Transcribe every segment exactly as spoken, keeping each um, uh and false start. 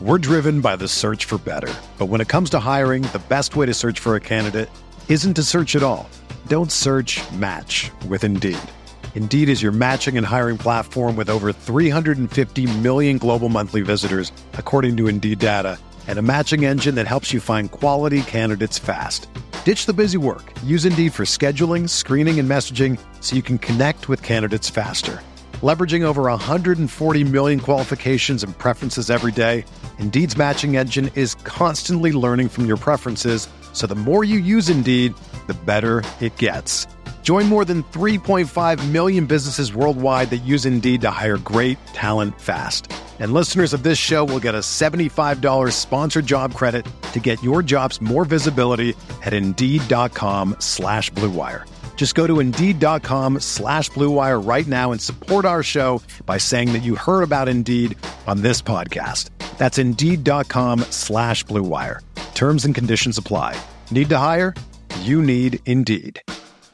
We're driven by the search for better. But when it comes to hiring, the best way to search for a candidate isn't to search at all. Don't search, match with Indeed. Indeed is your matching and hiring platform with over three hundred fifty million global monthly visitors, according to Indeed data, and a matching engine that helps you find quality candidates fast. Ditch the busy work. Use Indeed for scheduling, screening, and messaging so you can connect with candidates faster. Leveraging over one hundred forty million qualifications and preferences every day, Indeed's matching engine is constantly learning from your preferences, so the more you use Indeed, the better it gets. Join more than three point five million businesses worldwide that use Indeed to hire great talent fast. And listeners of this show will get a seventy-five dollars sponsored job credit to get your jobs more visibility at Indeed.com slash Blue Wire. Just go to Indeed.com slash Blue Wire right now and support our show by saying that you heard about Indeed on this podcast. That's Indeed.com slash Blue Wire. Terms and conditions apply. Need to hire? You need Indeed.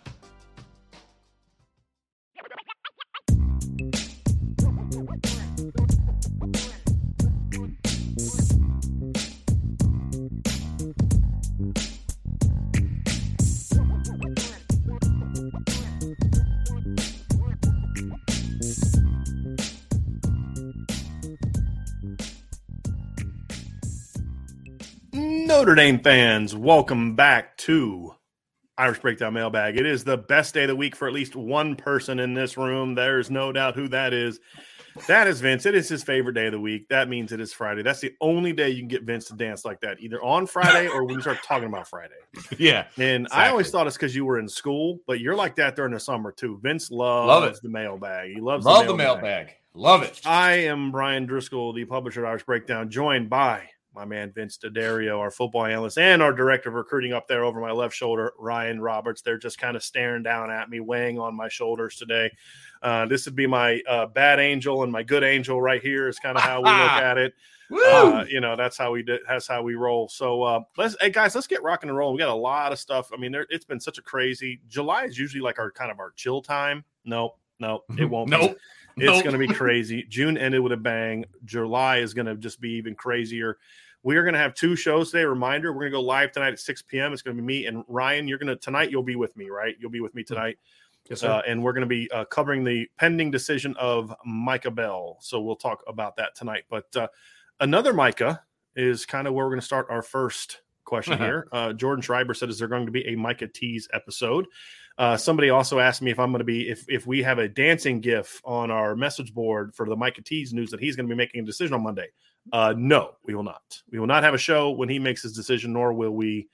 Notre Dame fans, welcome back to Irish Breakdown Mailbag. It is the best day of the week for at least one person in this room. There's no doubt who that is. That is Vince. It is his favorite day of the week. That means it is Friday. That's the only day you can get Vince to dance like that, either on Friday or when you start talking about Friday. Yeah. And exactly. I always thought it's because you were in school, but you're like that during the summer too. Vince loves Love it. the mailbag. He loves Love the mailbag. the mailbag. Love it. I am Brian Driscoll, the publisher of Irish Breakdown, joined by my man Vince D'Addario, our football analyst, and our director of recruiting up there over my left shoulder, Ryan Roberts. They're just kind of staring down at me, weighing on my shoulders today. Uh, this would be my uh, bad angel and my good angel right here is kind of how we look at it. Uh, you know, that's how we did. That's how we roll. So uh, let's, hey guys, let's get rocking and rolling. We got a lot of stuff. I mean, there, it's been such a crazy. July is usually like our kind of our chill time. No, no, it won't. Nope. It's nope. going to be crazy. June ended with a bang. July is going to just be even crazier. We are going to have two shows today. Reminder, we're going to go live tonight at six p.m. It's going to be me and Ryan. You're going to tonight. You'll be with me, right? You'll be with me tonight. Yes, sir. Uh, and we're going to be uh, covering the pending decision of Micah Bell. So we'll talk about that tonight. But uh, another Micah is kind of where we're going to start our first question uh-huh. here. Uh, Jordan Schreiber said, "Is there going to be a Micah Tease episode?" Uh, somebody also asked me if I'm going to be if if we have a dancing GIF on our message board for the Micah Tease news that he's going to be making a decision on Monday. Uh, no, we will not. We will not have a show when he makes his decision, nor will we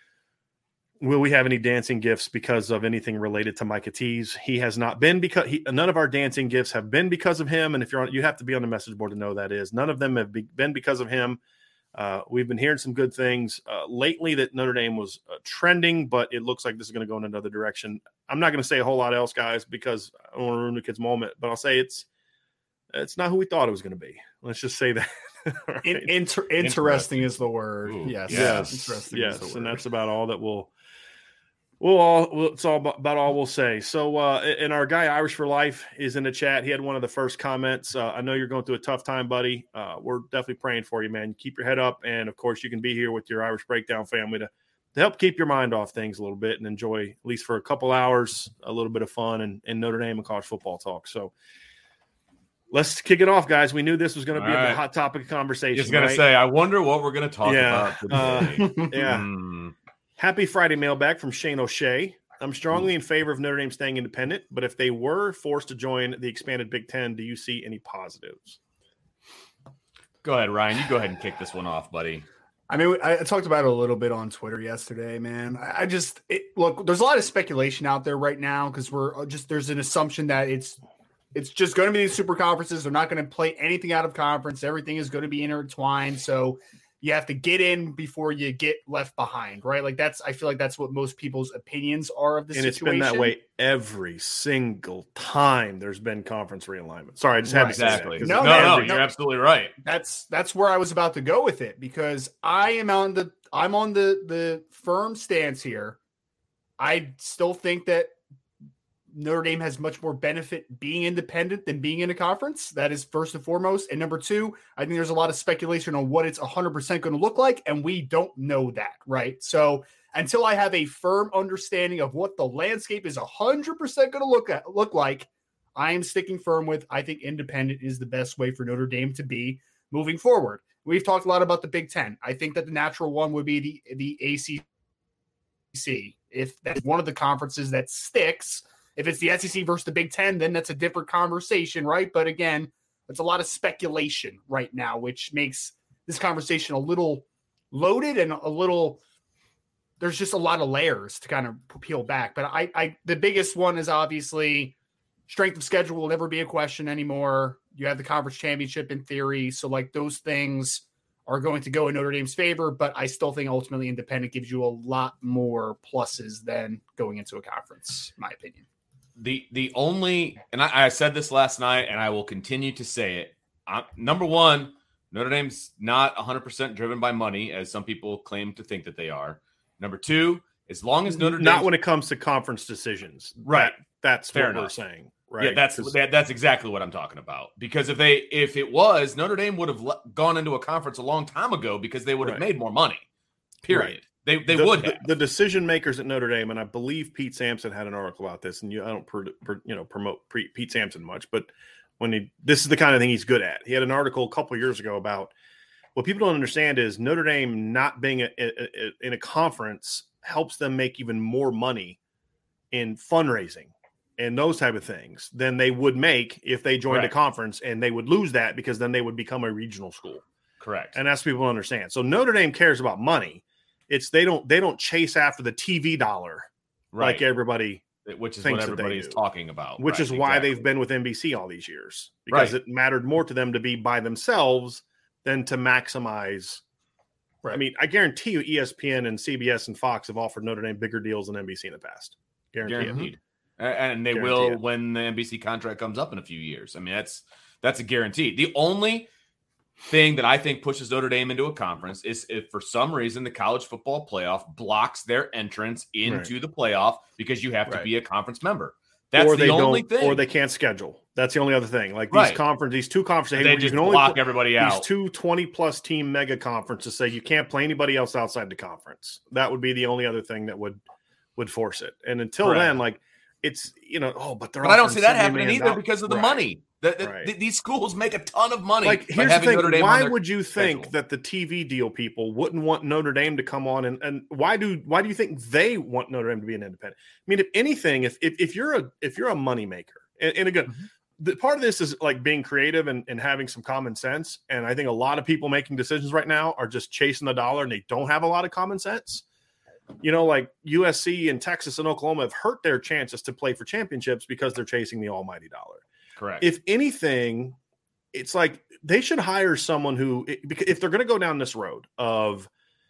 will we have any dancing gifts because of anything related to Micah Tease. He has not been because he, none of our dancing gifts have been because of him. And if you're on, you have to be on the message board to know that is none of them have be, been because of him. Uh, we've been hearing some good things uh, lately that Notre Dame was uh, trending, but it looks like this is going to go in another direction. I'm not going to say a whole lot else, guys, because I don't want to ruin the kid's moment, but I'll say it's, it's not who we thought it was going to be. Let's just say that. Right. In, inter, interesting, interesting is the word. Ooh, yes. Yes. Interesting yes. is the word. And that's about all that we'll, we'll all, we'll, it's all about, about all we'll say. So, uh, and our guy Irish for Life is in the chat. He had one of the first comments. Uh, I know you're going through a tough time, buddy. Uh, we're definitely praying for you, man. Keep your head up. And of course you can be here with your Irish Breakdown family to, to help keep your mind off things a little bit and enjoy, at least for a couple hours, a little bit of fun and, and Notre Dame and college football talk. So, let's kick it off, guys. We knew this was going to be right. a hot topic of conversation. Just going right? to say, I wonder what we're going to talk yeah. about today. Uh, yeah. Mm. Happy Friday mailbag from Shane O'Shea. I'm strongly in favor of Notre Dame staying independent, but if they were forced to join the expanded Big Ten, do you see any positives? Go ahead, Ryan. You go ahead and kick this one off, buddy. I mean, I talked about it a little bit on Twitter yesterday, man. I just it, look, there's a lot of speculation out there right now because we're just there's an assumption that it's It's just going to be these super conferences. They're not going to play anything out of conference. Everything is going to be intertwined. So you have to get in before you get left behind, right? Like that's, I feel like that's what most people's opinions are of the and situation. And it's been that way every single time there's been conference realignment. Sorry, I just had right. to say exactly. that. No, no, man, no, no, you're absolutely right. That's that's where I was about to go with it because I am on the I'm on the the firm stance here. I still think that Notre Dame has much more benefit being independent than being in a conference. That is first and foremost. And number two, I think there's a lot of speculation on what it's one hundred percent going to look like, and we don't know that, right? So until I have a firm understanding of what the landscape is one hundred percent going to look at look like, I am sticking firm with I think independent is the best way for Notre Dame to be moving forward. We've talked a lot about the Big Ten. I think that the natural one would be the, the A C C. If that's one of the conferences that sticks, if it's the S E C versus the Big Ten, then that's a different conversation, right? But again, it's a lot of speculation right now, which makes this conversation a little loaded and a little, there's just a lot of layers to kind of peel back. But I, I, the biggest one is obviously strength of schedule will never be a question anymore. You have the conference championship in theory. So like those things are going to go in Notre Dame's favor, but I still think ultimately independent gives you a lot more pluses than going into a conference, in my opinion. The the only, and I, I said this last night, and I will continue to say it. I'm, number one, Notre Dame's not one hundred percent driven by money, as some people claim to think that they are. Number two, as long as Notre Dame, not when it comes to conference decisions, right? That, that's Fair what enough. we're saying, right? Yeah, that's that, that's exactly what I'm talking about. Because if they if it was, Notre Dame would have le- gone into a conference a long time ago because they would have right. made more money. Period. Right. They they the, would the, have. the decision makers at Notre Dame, and I believe Pete Sampson had an article about this. And you, I don't, per, per, you know, promote pre, Pete Sampson much, but when he, this is the kind of thing he's good at. He had an article a couple of years ago about what people don't understand is Notre Dame not being a, a, a, in a conference helps them make even more money in fundraising and those type of things than they would make if they joined Correct. a conference, and they would lose that because then they would become a regional school. Correct. And that's what people understand. So Notre Dame cares about money. It's they don't they don't chase after the T V dollar right. like everybody, which is thinks what that they everybody is do. talking about. which right, is why exactly. they've been with N B C all these years, because Right. it mattered more to them to be by themselves than to maximize. Right. I mean, I guarantee you, E S P N and C B S and Fox have offered Notre Dame bigger deals than N B C in the past. Guarantee it. Guaranteed. And they Guarantee will it. when the N B C contract comes up in a few years. I mean, that's that's a guarantee. The only thing that I think pushes Notre Dame into a conference is if for some reason the college football playoff blocks their entrance into Right. the playoff because you have to Right. be a conference member. That's or the they only don't, thing. or they can't schedule. That's the only other thing. Like these Right. conference, these two conferences, they hey, you just can only block put- everybody these out. two twenty plus team mega conferences say you can't play anybody else outside the conference. That would be the only other thing that would would force it. And until Correct. then, like it's you know, oh, but they're But I don't offering see that seventy happening million either dollars. because of the Right. money. The, the, Right. the- these schools make a ton of money. Like by here's the having thing: Notre Dame on why their would you think schedule. that the T V deal people wouldn't want Notre Dame to come on, and, and why do why do you think they want Notre Dame to be an independent? I mean, if anything, if if, if you're a if you're a moneymaker, and, and again, Mm-hmm. the part of this is like being creative and, and having some common sense. And I think a lot of people making decisions right now are just chasing the dollar, and they don't have a lot of common sense. You know, like U S C and Texas and Oklahoma have hurt their chances to play for championships because they're chasing the almighty dollar. Correct. If anything, it's like they should hire someone who, if they're going to go down this road of,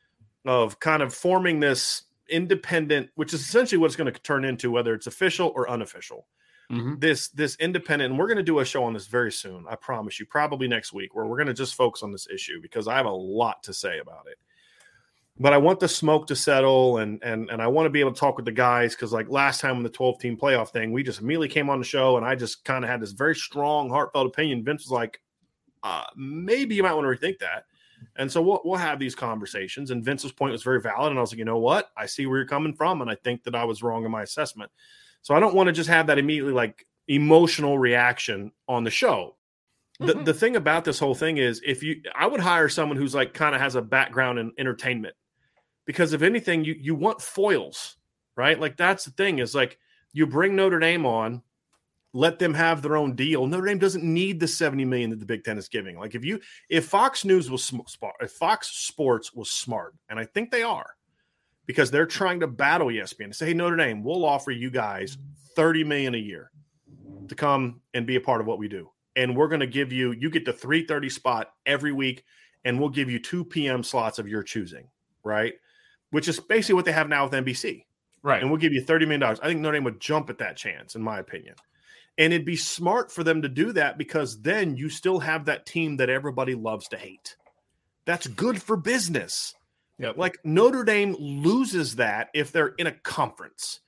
of kind of forming this independent, which is essentially what it's going to turn into, whether it's official or unofficial, Mm-hmm. this, this independent, and we're going to do a show on this very soon. I promise you, probably next week, where we're going to just focus on this issue because I have a lot to say about it. But I want the smoke to settle, and and and I want to be able to talk with the guys, because like last time in the twelve team playoff thing, we just immediately came on the show, and I just kind of had this very strong, heartfelt opinion. Vince was like, uh, maybe you might want to rethink that. And so we'll we'll have these conversations. And Vince's point was very valid, and I was like, you know what? I see where you're coming from, and I think that I was wrong in my assessment. So I don't want to just have that immediately like emotional reaction on the show. The Mhm. the thing about this whole thing is, if you, I would hire someone who's like kind of has a background in entertainment. Because if anything, you you want foils, right? Like that's the thing is like you bring Notre Dame on, let them have their own deal. Notre Dame doesn't need the seventy million that the Big Ten is giving. Like if you if Fox News was smart, if Fox Sports was smart, and I think they are, because they're trying to battle E S P N and say, hey, Notre Dame, we'll offer you guys thirty million a year to come and be a part of what we do, and we're going to give you you get the three thirty spot every week, and we'll give you two p.m. slots of your choosing, right? Which is basically what they have now with N B C. right. And we'll give you thirty million dollars. I think Notre Dame would jump at that chance, in my opinion. And it'd be smart for them to do that, because then you still have that team that everybody loves to hate. That's good for business. Yep. Like Notre Dame loses that if they're in a conference,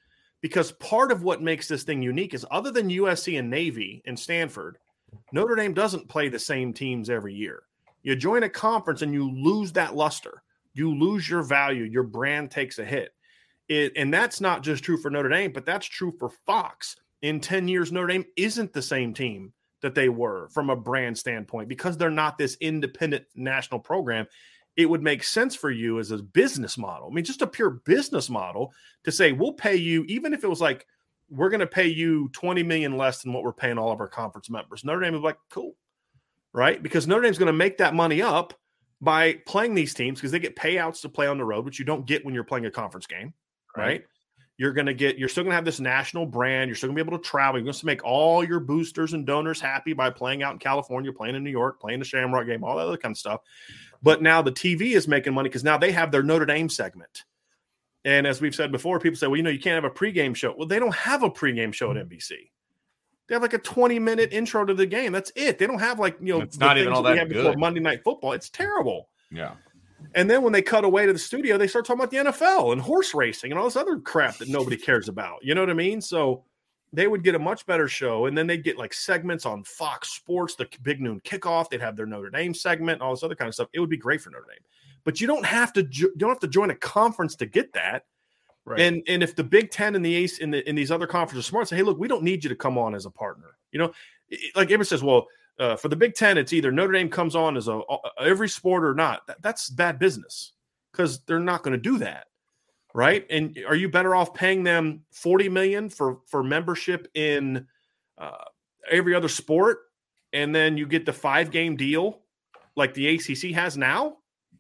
because part of what makes this thing unique is other than U S C and Navy and Stanford, Notre Dame doesn't play the same teams every year. You join a conference and you lose that luster. You lose your value. Your brand takes a hit. It, and that's not just true for Notre Dame, but that's true for Fox. In ten years, Notre Dame isn't the same team that they were from a brand standpoint because they're not this independent national program. It would make sense for you as a business model. I mean, just a pure business model to say, we'll pay you, even if it was like, we're going to pay you twenty million dollars less than what we're paying all of our conference members. Notre Dame is like, cool, right? Because Notre Dame's going to make that money up by playing these teams because they get payouts to play on the road, which you don't get when you're playing a conference game, right? right? You're going to get, you're still going to have this national brand. You're still going to be able to travel. You're going to make all your boosters and donors happy by playing out in California, playing in New York, playing the Shamrock game, all that other kind of stuff. But now the T V is making money because now they have their Notre Dame segment. And as we've said before, people say, well, you know, you can't have a pregame show. Well, they don't have a pregame show at N B C. They have like a twenty minute intro to the game. That's it. They don't have like, you know, it's not even all that, that good. Monday Night Football. It's terrible. Yeah. And then when they cut away to the studio, they start talking about the N F L and horse racing and all this other crap that nobody cares about. You know what I mean? So they would get a much better show. And then they'd get like segments on Fox Sports, the Big Noon Kickoff. They'd have their Notre Dame segment, all this other kind of stuff. It would be great for Notre Dame. But you don't have to you don't have to join a conference to get that. Right. And and if the Big Ten and the Ace in the in these other conferences are smart, say, hey, look, we don't need you to come on as a partner. You know, like everyone says, well, uh, for the Big Ten, it's either Notre Dame comes on as a every sport or not. That, that's bad business because they're not going to do that, right? And are you better off paying them forty million dollars for for membership in uh, every other sport, and then you get the five game deal like the A C C has now,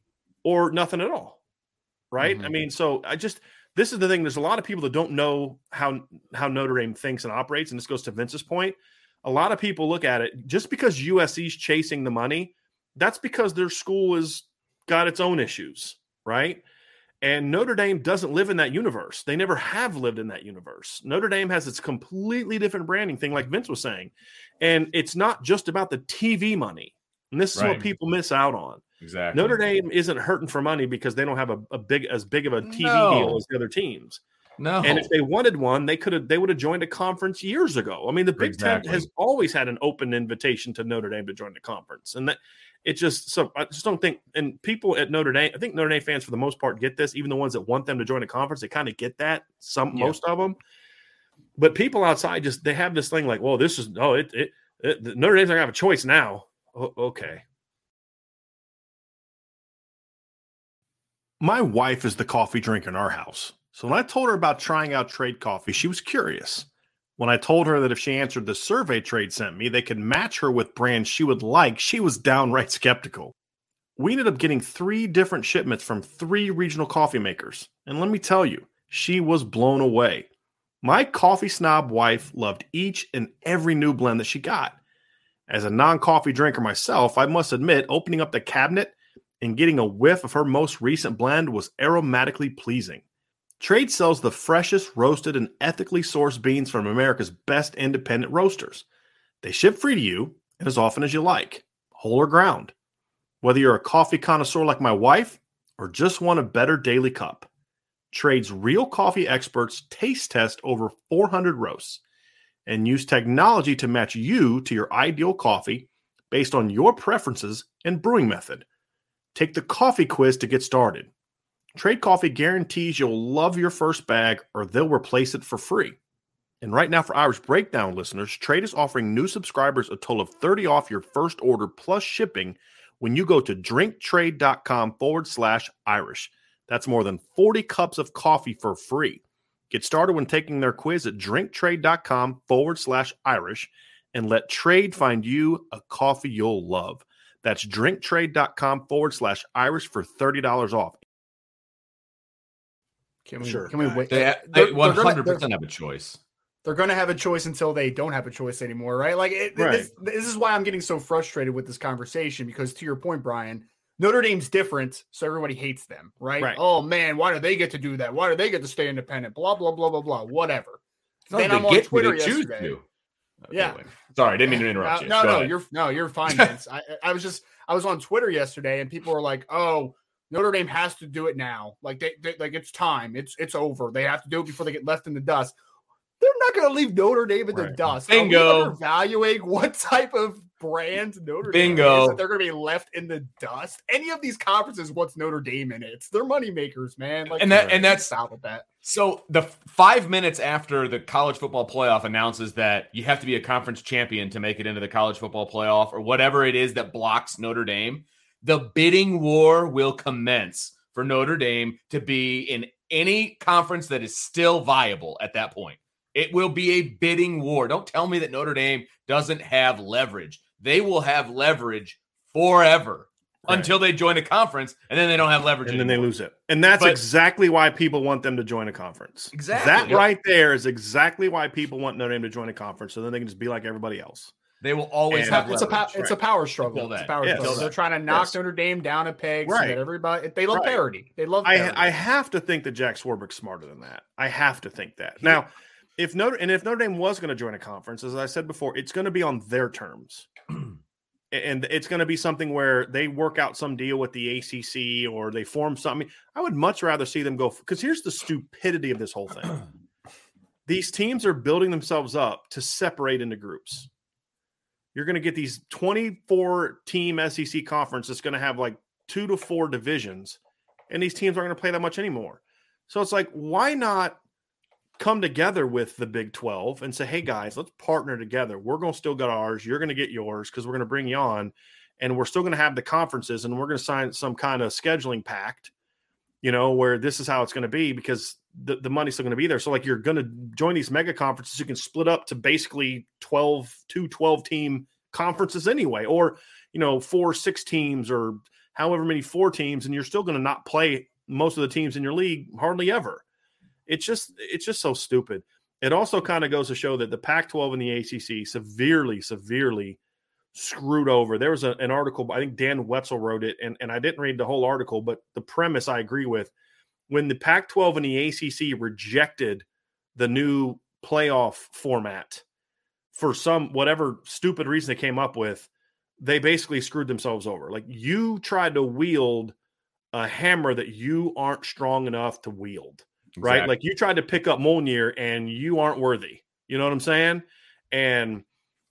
or nothing at all, right? Mm-hmm. I mean, so I just. This is the thing. There's a lot of people that don't know how, how Notre Dame thinks and operates, and this goes to Vince's point. A lot of people look at it, just because U S C's chasing the money, that's because their school has got its own issues, right? And Notre Dame doesn't live in that universe. They never have lived in that universe. Notre Dame has its completely different branding thing, like Vince was saying. And it's not just about the T V money. And this is right. what people miss out on. Exactly. Notre Dame isn't hurting for money because they don't have a, a big as big of a T V no. deal as the other teams. No. And if they wanted one, they could have they would have joined a conference years ago. I mean, the Big exactly. Ten has always had an open invitation to Notre Dame to join the conference. And that it just so I just don't think and people at Notre Dame, I think Notre Dame fans for the most part get this, even the ones that want them to join a conference, they kind of get that, some yeah. most of them. But people outside just they have this thing like, well, this is oh it it, it Notre Dame's not gonna have a choice now. O- okay. My wife is the coffee drinker in our house. So when I told her about trying out Trade Coffee, she was curious. When I told her that if she answered the survey Trade sent me, they could match her with brands she would like, she was downright skeptical. We ended up getting three different shipments from three regional coffee makers. And let me tell you, she was blown away. My coffee snob wife loved each and every new blend that she got. As a non-coffee drinker myself, I must admit, opening up the cabinet and getting a whiff of her most recent blend was aromatically pleasing. Trade sells the freshest roasted and ethically sourced beans from America's best independent roasters. They ship free to you and as often as you like, whole or ground. Whether you're a coffee connoisseur like my wife or just want a better daily cup, Trade's real coffee experts taste test over four hundred roasts and use technology to match you to your ideal coffee based on your preferences and brewing method. Take the coffee quiz to get started. Trade Coffee guarantees you'll love your first bag or they'll replace it for free. And right now for Irish Breakdown listeners, Trade is offering new subscribers a total of thirty off your first order plus shipping when you go to drinktrade.com forward slash Irish. That's more than forty cups of coffee for free. Get started when taking their quiz at drinktrade.com forward slash Irish and let Trade find you a coffee you'll love. That's drinktrade.com forward slash Irish for thirty dollars off. Can we, sure. Can we wait? They, they one hundred percent have a choice. They're going to have a choice until they don't have a choice anymore, right? Like, it, right. This, this is why I'm getting so frustrated with this conversation because, to your point, Brian, Notre Dame's different, so everybody hates them, right? right? Oh, man, why do they get to do that? Why do they get to stay independent? Blah, blah, blah, blah, blah, whatever. No, then they I'm on get Twitter to, they choose yesterday. to. Yeah. Anyway. Sorry, didn't mean to interrupt uh, you. No, Go no, ahead. you're no, you're fine, Vince. I, I was just, I was on Twitter yesterday, and people were like, "Oh, Notre Dame has to do it now. Like they, they, like it's time. It's, it's over. They have to do it before they get left in the dust." not going to leave Notre Dame in the Right. dust. Bingo. Are we evaluating what type of brand Notre Dame Bingo. is that they're going to be left in the dust? Any of these conferences, what's Notre Dame in it? It's their money makers, man. Like, And that- and that's- stop with that. So the five minutes after the college football playoff announces that you have to be a conference champion to make it into the college football playoff or whatever it is that blocks Notre Dame, the bidding war will commence for Notre Dame to be in any conference that is still viable at that point. It will be a bidding war. Don't tell me that Notre Dame doesn't have leverage. They will have leverage forever Right. until they join a conference, and then they don't have leverage And then they anymore. lose it. And that's But- exactly why people want them to join a conference. Exactly. That Yep. right there is exactly why people want Notre Dame to join a conference, so then they can just be like everybody else. They will always And have It's a, leverage. pow- it's a power struggle. Until It's a then. power Yes. struggle. They're trying to knock Yes. Notre Dame down a peg so Right. that everybody they love Right. parity. They love parity. I I have to think that Jack Swarbrick's smarter than that. I have to think that. Now, if Notre and if Notre Dame was going to join a conference, as I said before, it's going to be on their terms. And it's going to be something where they work out some deal with the A C C or they form something. I would much rather see them go because here's the stupidity of this whole thing. These teams are building themselves up to separate into groups. You're going to get these twenty-four team S E C conference that's going to have like two to four divisions, and these teams aren't going to play that much anymore. So it's like, why not come together with the Big twelve and say, hey, guys, let's partner together. We're going to still get ours. You're going to get yours because we're going to bring you on, and we're still going to have the conferences, and we're going to sign some kind of scheduling pact, you know, where this is how it's going to be because the, the money's still going to be there. So, like, you're going to join these mega conferences. You can split up to basically twelve, two twelve-team conferences anyway, or, you know, four, six teams or however many four teams, and you're still going to not play most of the teams in your league hardly ever. It's just it's just so stupid. It also kind of goes to show that the Pac twelve and the A C C severely, severely screwed over. There was a, an article, I think Dan Wetzel wrote it, and, and I didn't read the whole article, but the premise I agree with. When the Pac twelve and the A C C rejected the new playoff format for some whatever stupid reason they came up with, they basically screwed themselves over. Like, you tried to wield a hammer that you aren't strong enough to wield. Right? Exactly. Like, you tried to pick up Mjolnir and you aren't worthy. You know what I'm saying? And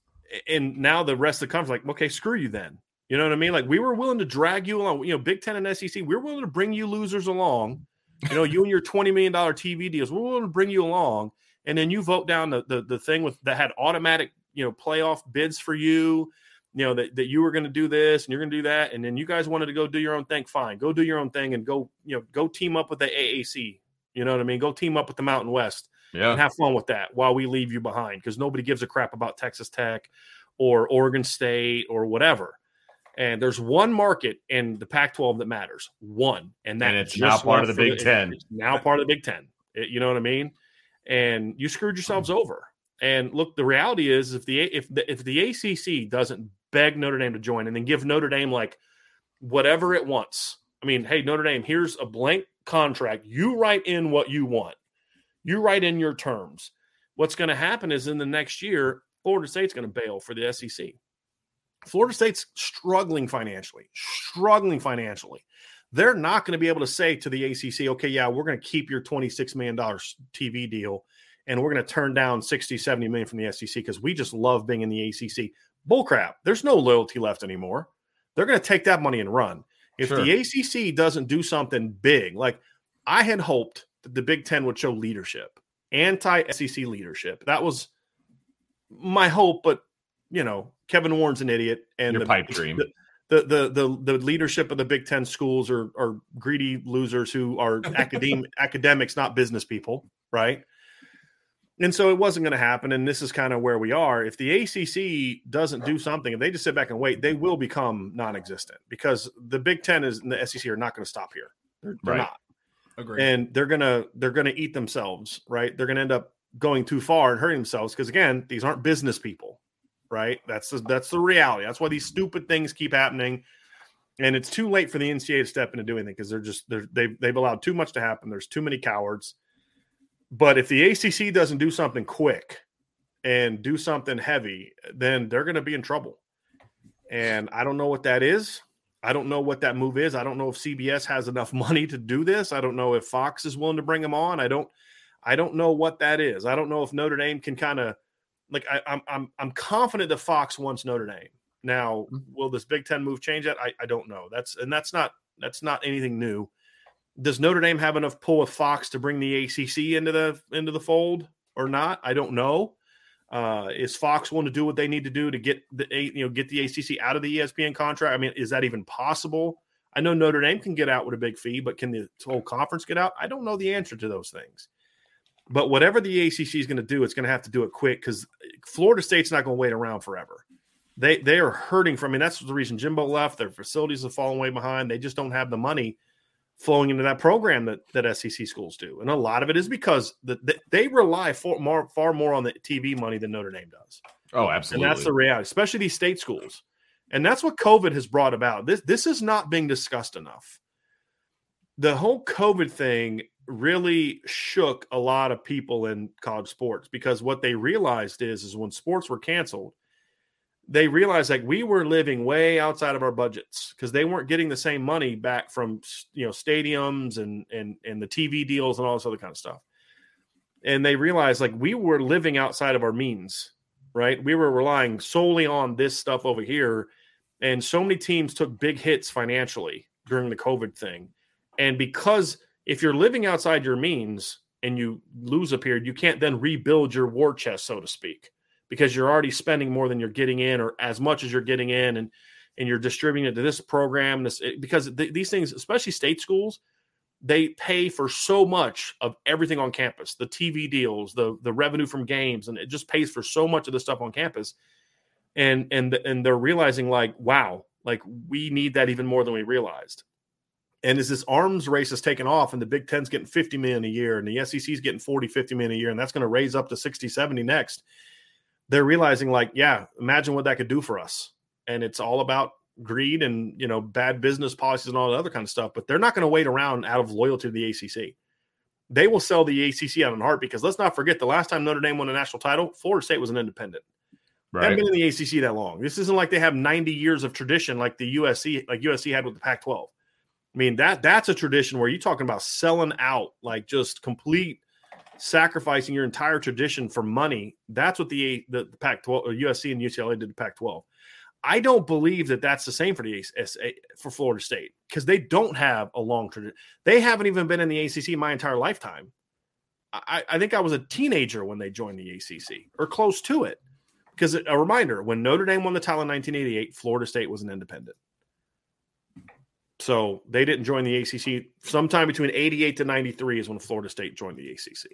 and now the rest of the conference, like, okay, screw you then. You know what I mean? Like, we were willing to drag you along. You know, Big Ten and S E C, we were willing to bring you losers along. You know, you and your twenty million dollars T V deals, we're willing to bring you along. And then you vote down the the, the thing with that had automatic, you know, playoff bids for you, you know, that, that you were going to do this and you're going to do that. And then you guys wanted to go do your own thing. Fine. Go do your own thing and go, you know, go team up with the A A C. You know what I mean? Go team up with the Mountain West Yeah. and have fun with that while we leave you behind because nobody gives a crap about Texas Tech or Oregon State or whatever. And there's one market in the Pac twelve that matters. One. And that And it's just now part went of the for Big Ten. It's now part of the Big Ten. It- you know what I mean? And you screwed yourselves over. And look, the reality is if the if the, if the A C C doesn't beg Notre Dame to join and then give Notre Dame like whatever it wants. I mean, hey, Notre Dame, here's a blank contract. You write in what you want. You write in your terms. What's going to happen is in the next year, Florida State's going to bail for the S E C. Florida State's struggling financially, struggling financially. They're not going to be able to say to the A C C, okay, yeah, we're going to keep your twenty-six million dollars T V deal, and we're going to turn down sixty, seventy million from the S E C because we just love being in the A C C. Bullcrap. There's no loyalty left anymore. They're going to take that money and run. If Sure. the A C C doesn't do something big, like I had hoped that the Big Ten would show leadership, anti-S E C leadership. That was my hope, but, you know, Kevin Warren's an idiot. And Your the, pipe dream. The, the, the, the, the leadership of the Big Ten schools are, are greedy losers who are academic, academics, not business people, right? And so it wasn't going to happen, and this is kind of where we are. If the A C C doesn't do something, if they just sit back and wait, they will become non-existent because the Big Ten is, and the S E C are not going to stop here. They're, they're Right. not. Agreed. And they're gonna they're gonna eat themselves, right? They're gonna end up going too far and hurting themselves because again, these aren't business people, right? That's the, that's the reality. That's why these stupid things keep happening, and it's too late for the N C double A to step in and do anything because they're just they're, they've they've allowed too much to happen. There's too many cowards. But if the A C C doesn't do something quick and do something heavy, then they're going to be in trouble. And I don't know what that is. I don't know what that move is. I don't know if C B S has enough money to do this. I don't know if Fox is willing to bring them on. I don't I don't know what that is. I don't know if Notre Dame can kind of like I, I'm I'm I'm confident that Fox wants Notre Dame. Now, will this Big Ten move change that? I, I don't know. That's and that's not that's not anything new. Does Notre Dame have enough pull with Fox to bring the A C C into the into the fold or not? I don't know. Uh, is Fox willing to do what they need to do to get the you know get the A C C out of the E S P N contract? I mean, is that even possible? I know Notre Dame can get out with a big fee, but can the whole conference get out? I don't know the answer to those things. But whatever the A C C is going to do, it's going to have to do it quick because Florida State's not going to wait around forever. They they are hurting from. I mean, that's the reason Jimbo left. Their facilities have fallen way behind. They just don't have the money flowing into that program that, that S E C schools do. And a lot of it is because the, the, they rely for more, far more on the T V money than Notre Dame does. Oh, absolutely. And that's the reality, especially these state schools. And that's what COVID has brought about. This, this is not being discussed enough. The whole COVID thing really shook a lot of people in college sports because what they realized is, is when sports were canceled, they realized like we were living way outside of our budgets because they weren't getting the same money back from, you know, stadiums and, and, and the T V deals and all this other kind of stuff. And they realized like we were living outside of our means, right? We were relying solely on this stuff over here. And so many teams took big hits financially during the COVID thing. And because if you're living outside your means and you lose a period, you can't then rebuild your war chest, so to speak, because you're already spending more than you're getting in or as much as you're getting in, and and you're distributing it to this program. This because th- these things, especially state schools, they pay for so much of everything on campus, the T V deals, the the revenue from games, and it just pays for so much of the stuff on campus. And and and they're realizing like, wow, like we need that even more than we realized. And as this arms race is taking off and the Big Ten's getting fifty million a year and the S E C is getting forty, fifty million a year, and that's going to raise up to sixty, seventy next. They're realizing like, yeah, imagine what that could do for us. And it's all about greed and, you know, bad business policies and all that other kind of stuff. But they're not going to wait around out of loyalty to the A C C. They will sell the A C C out in heart because let's not forget the last time Notre Dame won a national title, Florida State was an independent. Right. They haven't been in the A C C that long. This isn't like they have ninety years of tradition like the U S C, like U S C had with the Pac twelve. I mean, that that's a tradition where you're talking about selling out, like just complete sacrificing your entire tradition for money. That's what the the, the Pac twelve, or U S C and U C L A did to Pac twelve. I don't believe that that's the same for the S A, for Florida State because they don't have a long tradition. They haven't even been in the A C C my entire lifetime. I, I think I was a teenager when they joined the A C C or close to it. Because a reminder, when Notre Dame won the title in nineteen eighty-eight, Florida State was an independent. So they didn't join the A C C. Sometime between eighty-eight to ninety-three is when Florida State joined the A C C.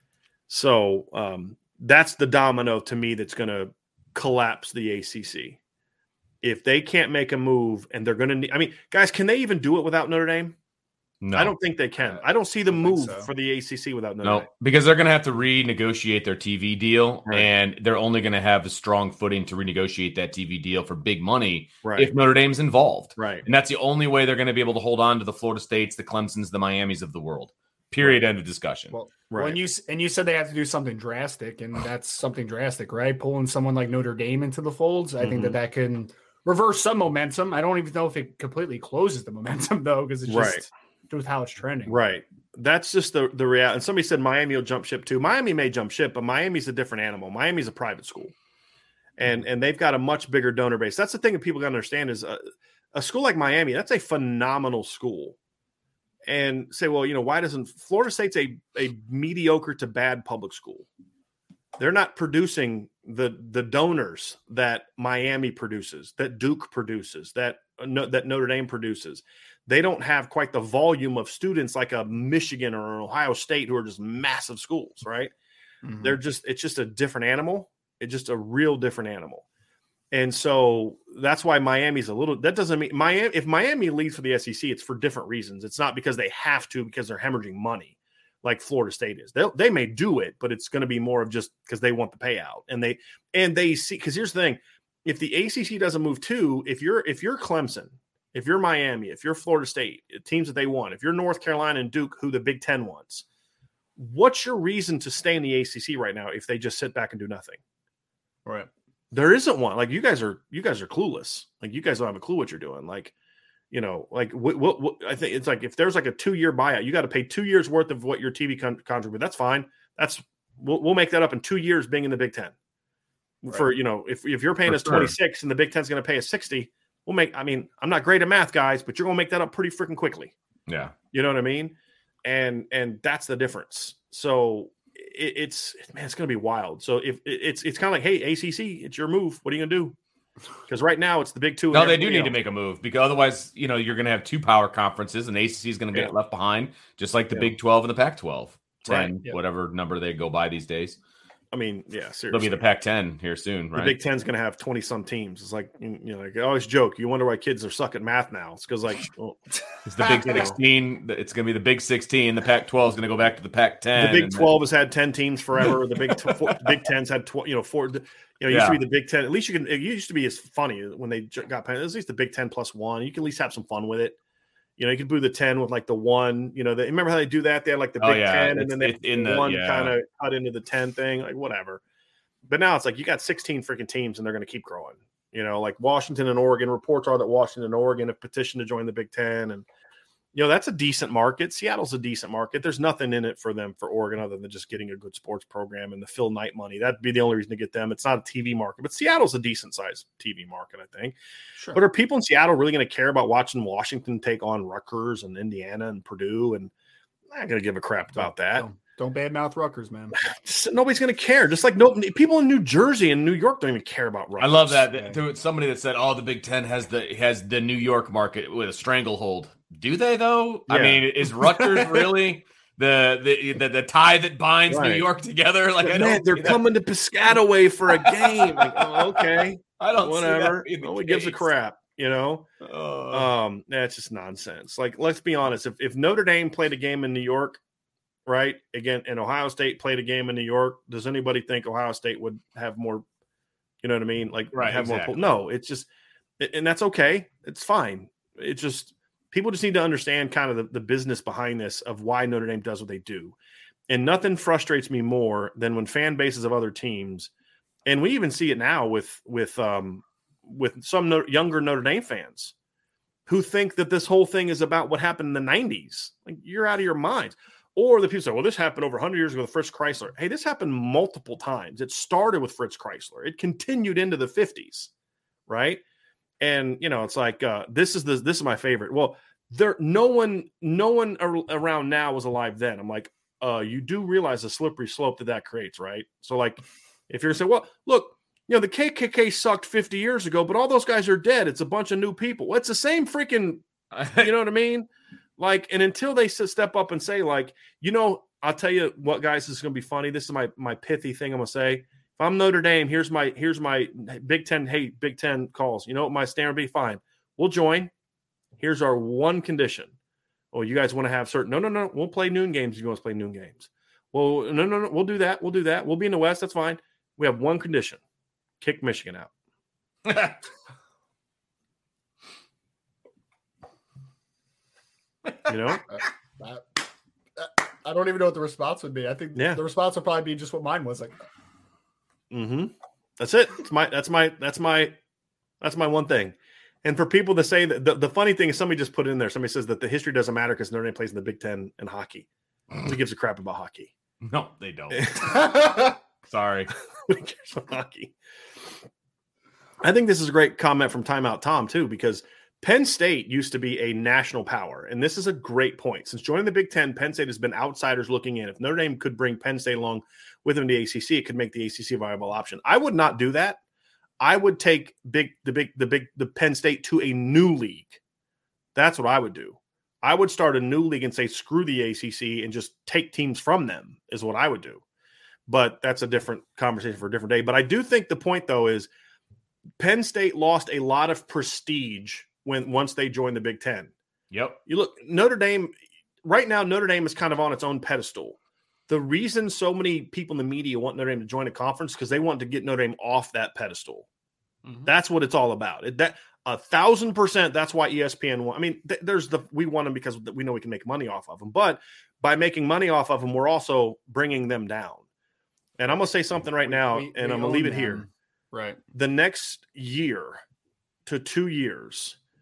So um, that's the domino to me that's going to collapse the A C C. If they can't make a move and they're going to – I mean, guys, can they even do it without Notre Dame? No. I don't think they can. I don't see the move so. for the A C C without Notre no, Dame. because they're going to have to renegotiate their T V deal, Right. and they're only going to have a strong footing to renegotiate that T V deal for big money Right. if Notre Dame's involved. Right. And that's the only way they're going to be able to hold on to the Florida States, the Clemsons, the Miamis of the world. Period. End of discussion. Well, Right. when you and you said they have to do something drastic, and that's something drastic, right? Pulling someone like Notre Dame into the folds, I Mm-hmm. think that that can reverse some momentum. I don't even know if it completely closes the momentum though, because it's just Right. with how it's trending. Right. That's just the, the reality. And somebody said Miami will jump ship too. Miami may jump ship, but Miami's a different animal. Miami's a private school. And and they've got a much bigger donor base. That's the thing that people got to understand is a, a school like Miami, that's a phenomenal school. And say, well, you know, why doesn't Florida State's a, a mediocre to bad public school? They're not producing the the donors that Miami produces, that Duke produces, that no, that Notre Dame produces. They don't have quite the volume of students like a Michigan or an Ohio State who are just massive schools, right? Mhm. They're just, it's just a different animal. It's just a real different animal. And so that's why Miami's a little, that doesn't mean Miami, if Miami leads for the S E C, it's for different reasons. It's not because they have to, because they're hemorrhaging money like Florida State is. They they may do it, but it's going to be more of just because they want the payout. And they, and they see, because here's the thing, if the A C C doesn't move too, if you're, if you're Clemson, if you're Miami, if you're Florida State, teams that they want, if you're North Carolina and Duke, who the Big Ten wants, what's your reason to stay in the A C C right now if they just sit back and do nothing? Right. There isn't one. Like you guys are, you guys are clueless. Like you guys don't have a clue what you're doing. Like you know, like what, what, what I think it's like if there's like a two year buyout, you got to pay two years worth of what your T V con- contract. But that's fine. That's we'll, we'll make that up in two years being in the Big Ten. Right. For you know, if if you're paying For us sure. twenty-six and the Big Ten's going to pay us sixty, we'll make. I mean, I'm not great at math, guys, but you're going to make that up pretty freaking quickly. Yeah, you know what I mean. And and that's the difference. So it, it's man, it's going to be wild. So if it, it's it's kind of like, hey, A C C, it's your move. What are you going to do? Because right now it's the Big Two. No, they do need else. to make a move because otherwise, you know, you're going to have two power conferences, and A C C is going to get yeah. left behind, just like the yeah. Big twelve and the Pac twelve, ten, right. yeah. whatever number they go by these days. I mean, yeah, seriously. It'll be the Pac ten here soon, right? The Big Ten's going to have twenty-some teams. It's like, you know, like I always joke, you wonder why kids are suck at math now. It's because, like, well, it's the Big sixteen. It's going to be the Big sixteen. The Pac twelve is going to go back to the Pac ten. The Big twelve has had ten teams forever. The Big t- four, Big ten's had, tw- you know, four. You know, it used yeah. to be the Big Ten. At least you can, it used to be as funny when they got, at least the Big Ten plus one. You can at least have some fun with it. You know, you could do the ten with like the one, you know, they, remember how they do that? They had like the Big oh, yeah. ten and it's, then they in the one yeah. kind of cut into the ten thing, like whatever. But now it's like you got sixteen freaking teams and they're going to keep growing. You know, like Washington and Oregon, reports are that Washington and Oregon have petitioned to join the Big Ten. And, you know, that's a decent market. Seattle's a decent market. There's nothing in it for them for Oregon other than just getting a good sports program and the Phil Knight money. That'd be the only reason to get them. It's not a T V market, but Seattle's a decent sized T V market, I think. Sure. But are people in Seattle really going to care about watching Washington take on Rutgers and Indiana and Purdue? And I'm not going to give a crap about that. Don't, don't badmouth Rutgers, man. Nobody's going to care. Just like no people in New Jersey and New York don't even care about Rutgers. I love that. Yeah. Somebody that said, "Oh, the Big Ten has the has the New York market with a stranglehold." Do they though? Yeah. I mean, is Rutgers really the, the the the tie that binds right. New York together? Like, I man, don't they're coming that. to Piscataway for a game. Like, oh, okay, I don't. Whatever. Nobody gives a crap. You know, uh, um, that's just nonsense. Like, let's be honest. If if Notre Dame played a game in New York, right, again, and Ohio State played a game in New York, does anybody think Ohio State would have more? You know what I mean? Like, right, have exactly. more. No, it's just, and that's okay. It's fine. It's just. People just need to understand kind of the, the business behind this of why Notre Dame does what they do. And nothing frustrates me more than when fan bases of other teams, and we even see it now with with um, with some no, younger Notre Dame fans who think that this whole thing is about what happened in the nineties. Like, you're out of your minds. Or the people say, well, this happened over one hundred years ago with Fritz Chrysler. Hey, this happened multiple times. It started with Fritz Chrysler. It continued into the fifties, right? And, you know, it's like, uh, this is the, this is my favorite. Well, there, no one, no one ar- around now was alive then. I'm like, uh, you do realize the slippery slope that that creates, right? So like, if you're saying, well, look, you know, the K K K sucked fifty years ago, but all those guys are dead. It's a bunch of new people. Well, it's the same freaking, you know what I mean? Like, and until they step up and say like, you know, I'll tell you what, guys, this is going to be funny. This is my, my pithy thing I'm going to say. If I'm Notre Dame, here's my here's my Big Ten. Hey, Big Ten calls. You know what my standard be? Fine, we'll join. Here's our one condition. Oh, you guys want to have certain? No, no, no. We'll play noon games. You want to play noon games? Well, no, no, no. We'll do that. We'll do that. We'll be in the West. That's fine. We have one condition: kick Michigan out. You know, I, I, I don't even know what the response would be. I think yeah. the response would probably be just what mine was like. Mm-hmm. That's it. That's my, that's my, that's my, that's my one thing. And for people to say that the, the funny thing is somebody just put in there, somebody says that the history doesn't matter because Notre Dame plays in the Big Ten in hockey. Who gives a crap about hockey? No, they don't. Sorry. Who cares about hockey? I think this is a great comment from Timeout Tom too, because Penn State used to be a national power. And this is a great point. Since joining the Big Ten, Penn State has been outsiders looking in. If Notre Dame could bring Penn State along with them to the A C C, it could make the A C C a viable option. I would not do that. I would take big the big the big the Penn State to a new league. That's what I would do. I would start a new league and say screw the A C C and just take teams from them is what I would do. But that's a different conversation for a different day. But I do think the point though is Penn State lost a lot of prestige when once they joined the Big Ten. Yep. You look Notre Dame right now. Notre Dame is kind of on its own pedestal. The reason so many people in the media want Notre Dame to join a conference because they want to get Notre Dame off that pedestal. Mm-hmm. That's what it's all about. It, that a thousand percent. That's why E S P N. Want, I mean, th- there's the we want them because we know we can make money off of them. But by making money off of them, we're also bringing them down. And I'm gonna say something right now, we, we, and we I'm gonna leave it them. here. Right. The next year to two years,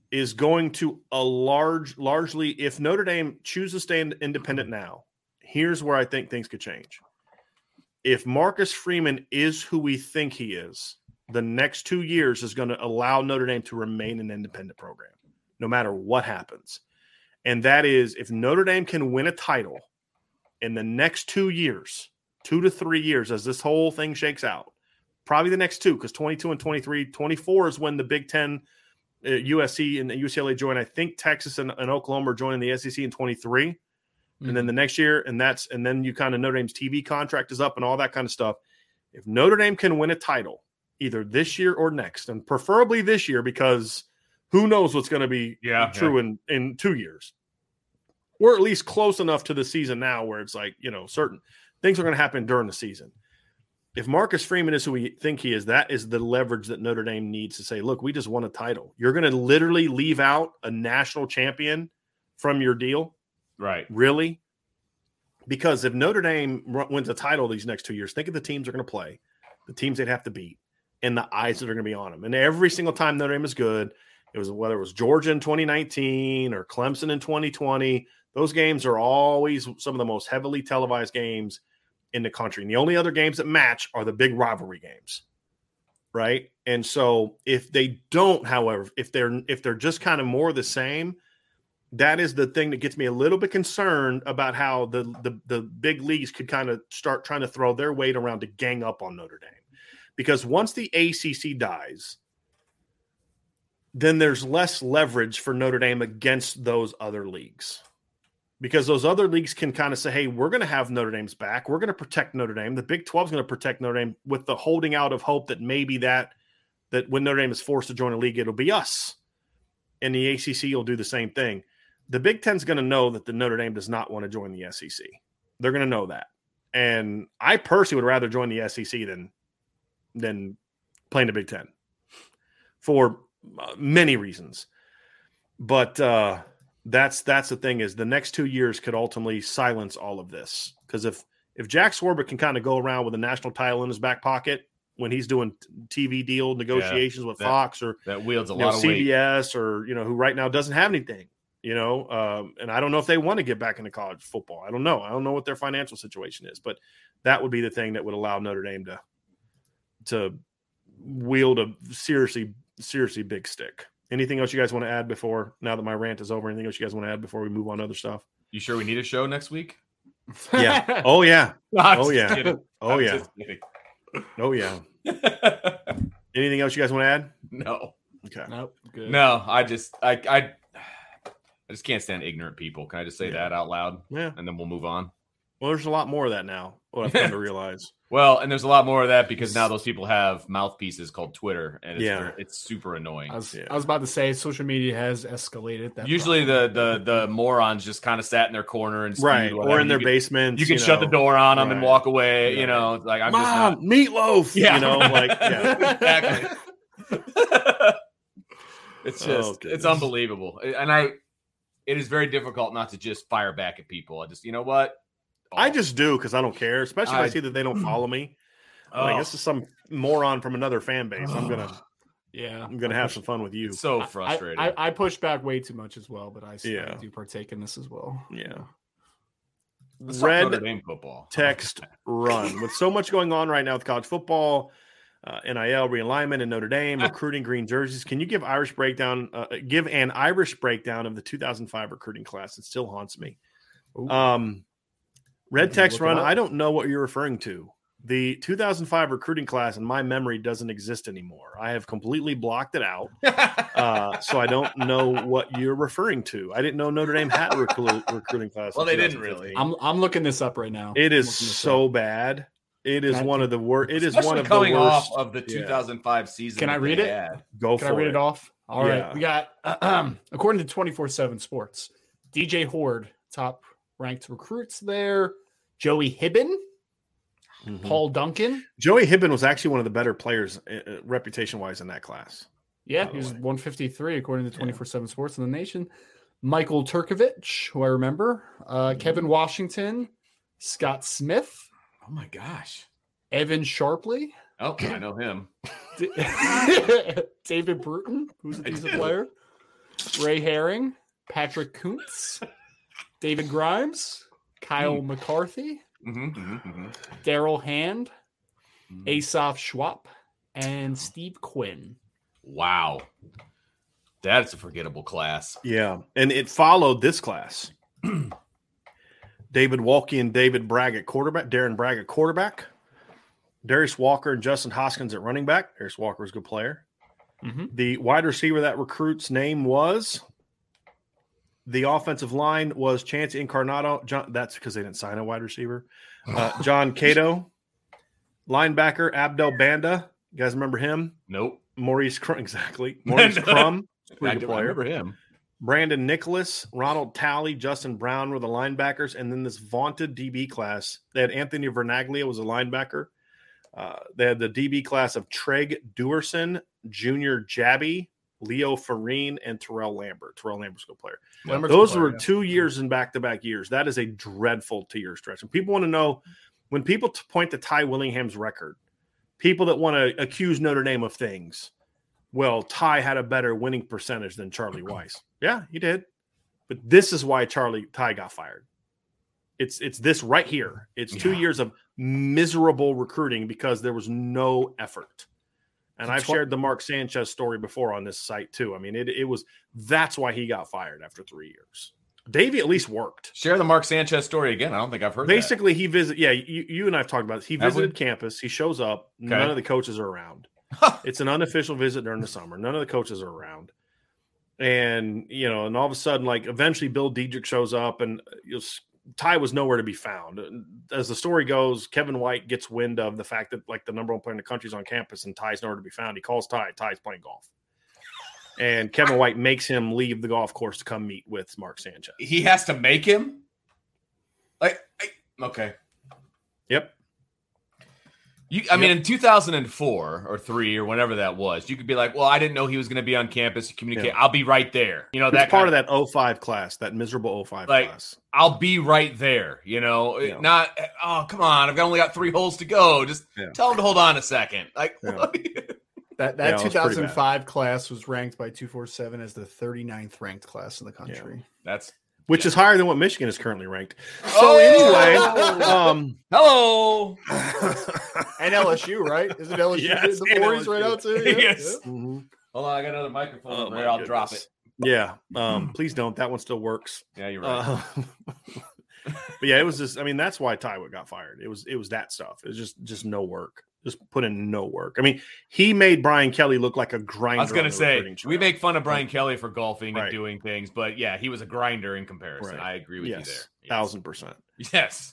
is going to a large, largely, if Notre Dame chooses to stay independent now, here's where I think things could change. If Marcus Freeman is who we think he is, the next two years is going to allow Notre Dame to remain an independent program, no matter what happens. And that is, if Notre Dame can win a title in the next two years, two to three years, as this whole thing shakes out, probably the next two, because twenty-two and twenty-three, twenty-four is when the Big Ten, uh, U S C and U C L A join. I think Texas and, and Oklahoma are joining the S E C in twenty-three. Mm-hmm. And then the next year, and that's and then you kind of Notre Dame's T V contract is up and all that kind of stuff. If Notre Dame can win a title, either this year or next, and preferably this year, because who knows what's going to be yeah, true yeah. in, in two years. We're at least close enough to the season now where it's like, you know, certain things are going to happen during the season. If Marcus Freeman is who we think he is, that is the leverage that Notre Dame needs to say, look, we just won a title. You're going to literally leave out a national champion from your deal? Right. Really? Because if Notre Dame wins a title these next two years, think of the teams they're going to play, the teams they'd have to beat, and the eyes that are going to be on them. And every single time Notre Dame is good, it was whether it was Georgia in twenty nineteen or Clemson in twenty twenty, those games are always some of the most heavily televised games in the country. And the only other games that match are the big rivalry games, right? And so if they don't, however, if they're if they're just kind of more the same, that is the thing that gets me a little bit concerned about how the the, the big leagues could kind of start trying to throw their weight around to gang up on Notre Dame. Because once the A C C dies, then there's less leverage for Notre Dame against those other leagues. Because those other leagues can kind of say, hey, we're going to have Notre Dame's back. We're going to protect Notre Dame. The Big twelve is going to protect Notre Dame with the holding out of hope that maybe that, that when Notre Dame is forced to join a league, it'll be us. And the A C C will do the same thing. The Big Ten is going to know that the Notre Dame does not want to join the S E C. They're going to know that. And I personally would rather join the S E C than, than playing the Big Ten for many reasons. But, uh, That's that's the thing is the next two years could ultimately silence all of this. Because if if Jack Swarbrick can kind of go around with a national title in his back pocket when he's doing T V deal negotiations yeah, with that, Fox or that wields a lot know, of C B S weight. Or you know who right now doesn't have anything, you know, um, and I don't know if they want to get back into college football. I don't know. I don't know what their financial situation is, but that would be the thing that would allow Notre Dame to to wield a seriously seriously big stick. Anything else you guys want to add before, now that my rant is over, anything else you guys want to add before we move on to other stuff? You sure we need a show next week? Yeah. Oh, yeah. I'm oh, yeah. Kidding. Oh, I'm yeah. Oh, yeah. Anything else you guys want to add? No. Okay. Nope. Good. No, I just, I, I, I just can't stand ignorant people. Can I just say Yeah. that out loud? Yeah. And then we'll move on. Well, there's a lot more of that now, what I've come to realize. Well, and there's a lot more of that because now those people have mouthpieces called Twitter, and it's, Yeah. it's super annoying. I was, Yeah. I was about to say social media has escalated. That Usually problem. the, the the morons just kind of sat in their corner and spewed Right. whatever. Or in their you basement. Can, you can shut the door on them and Right. walk away. Yeah. You know, like I'm Mom, just not. meatloaf. Yeah. You know, like, yeah. Exactly. It's Oh, just, goodness. it's unbelievable. And I, it is very difficult not to just fire back at people. I just, you know what? I just do because I don't care, especially if I, I- see that they don't follow me. Oh, Like, this is some moron from another fan base. I'm gonna, yeah, I'm gonna have some fun with you. it's so I- frustrating. I, I, I push back way too much as well, but I, Yeah. I do partake in this as well. Yeah. Let's talk Red Notre Dame football. text run with so much going on right now with college football, uh, N I L realignment in Notre Dame, recruiting green jerseys. Can you give Irish breakdown? Uh, give an Irish breakdown of the two thousand five recruiting class? It still haunts me. Ooh. Um, Red Look text it run. up. I don't know what you're referring to. The two thousand five recruiting class in my memory doesn't exist anymore. I have completely blocked it out. Uh, so I don't know what you're referring to. I didn't know Notre Dame had a recruit, recruiting class. Well, in they didn't twenty fifteen. I'm I'm looking this up right now. It I'm is looking this so up. bad. It is Can I- one of the worst. It is Especially one of the coming worst. off of the Yeah. two thousand five season. Can I that read they it? had. Go Can for I read it, off? All right. Yeah. We got, um, according to twenty-four seven Sports, D J Horde, top ranked recruits there. Joey Hibben, Mhm. Paul Duncan. Joey Hibben was actually one of the better players, uh, reputation-wise, in that class. Yeah, By the he was way. one fifty-three according to twenty-four seven Sports in the nation. Michael Turkovich, who I remember. Uh, Kevin Washington, Scott Smith, Oh my gosh. Evan Sharpley, Oh, I know him. D- David Bruton, who's he's a player. Ray Herring, Patrick Kuntz, David Grimes, Kyle mm. McCarthy, mm-hmm, mm-hmm, mm-hmm. Daryl Hand, mm. Asaf Schwab, and Steve Quinn. Wow. That's a forgettable class. Yeah, and it followed this class. David Walke and David Bragg at quarterback, Darren Bragg at quarterback, Darius Walker and Justin Hoskins at running back. Darius Walker is a good player. Mm-hmm. The wide receiver that recruit's name was – the offensive line was Chance Incarnato. John, that's because they didn't sign a wide receiver. Uh, John Cato. Linebacker, Abdel Banda. You guys remember him? Nope. Maurice Crum. Exactly. Maurice Crum. I do remember him. Brandon Nicholas, Ronald Talley, Justin Brown were the linebackers. And then this vaunted D B class. They had Anthony Vernaglia was a linebacker. Uh, they had the D B class of Treg Duerson, Junior Jabby, Leo Farine, and Terrell Lambert. Terrell Lambert's a good player. Lambert's Those player, were yeah. two years in back-to-back years. That is a dreadful two-year stretch. And people want to know, when people t- point to Ty Willingham's record, people that want to accuse Notre Dame of things, well, Ty had a better winning percentage than Charlie Weiss. Yeah, he did. But this is why Charlie Ty got fired. It's it's this right here. It's two yeah. years of miserable recruiting because there was no effort. And I've shared the Mark Sanchez story before on this site too. I mean, it it was that's why he got fired after three years. Davey at least worked. Share the Mark Sanchez story again. I don't think I've heard. Basically, that. he visit. Yeah, you, you and I've talked about this. He visited campus. He shows up. Okay. None of the coaches are around. It's an unofficial visit during the summer. None of the coaches are around. And you know, and all of a sudden, like eventually, Bill Diedrich shows up, and you know, Ty was nowhere to be found. As the story goes, Kevin White gets wind of the fact that like the number one player in the country is on campus and Ty's nowhere to be found. He calls Ty. Ty's playing golf. And Kevin White makes him leave the golf course to come meet with Mark Sanchez. He has to make him? Like, I, okay. Yep. You, I yep. mean, in two thousand four or three or whenever that was, you could be like, well, I didn't know he was going to be on campus. Communicate. Yeah. I'll be right there. You know, it's that part of that oh five class, that miserable oh five like, class. I'll be right there. You know, yeah. not, oh, come on. I've only got three holes to go. Just yeah. tell him to hold on a second. Like, yeah. what? That that yeah, two thousand five class was ranked by two forty-seven as the thirty-ninth ranked class in the country. Yeah. That's which yeah. is higher than what Michigan is currently ranked. So oh! anyway, um, hello, and L S U, right? Isn't L S U yes, the forties right out too? Yeah. Yes. Yeah. Mm-hmm. Hold on, I got another microphone. Oh, there. I'll goodness. drop it. Yeah, um, please don't. That one still works. Yeah, you're right. Uh, but yeah, it was just. I mean, that's why Tywood got fired. It was. It was that stuff. It was just. Just no work. Just put in no work. I mean, he made Brian Kelly look like a grinder. I was going to say, we make fun of Brian Kelly for golfing right. and doing things, but yeah, he was a grinder in comparison. Right. I agree with yes. you there. Yes. Thousand percent. Yes.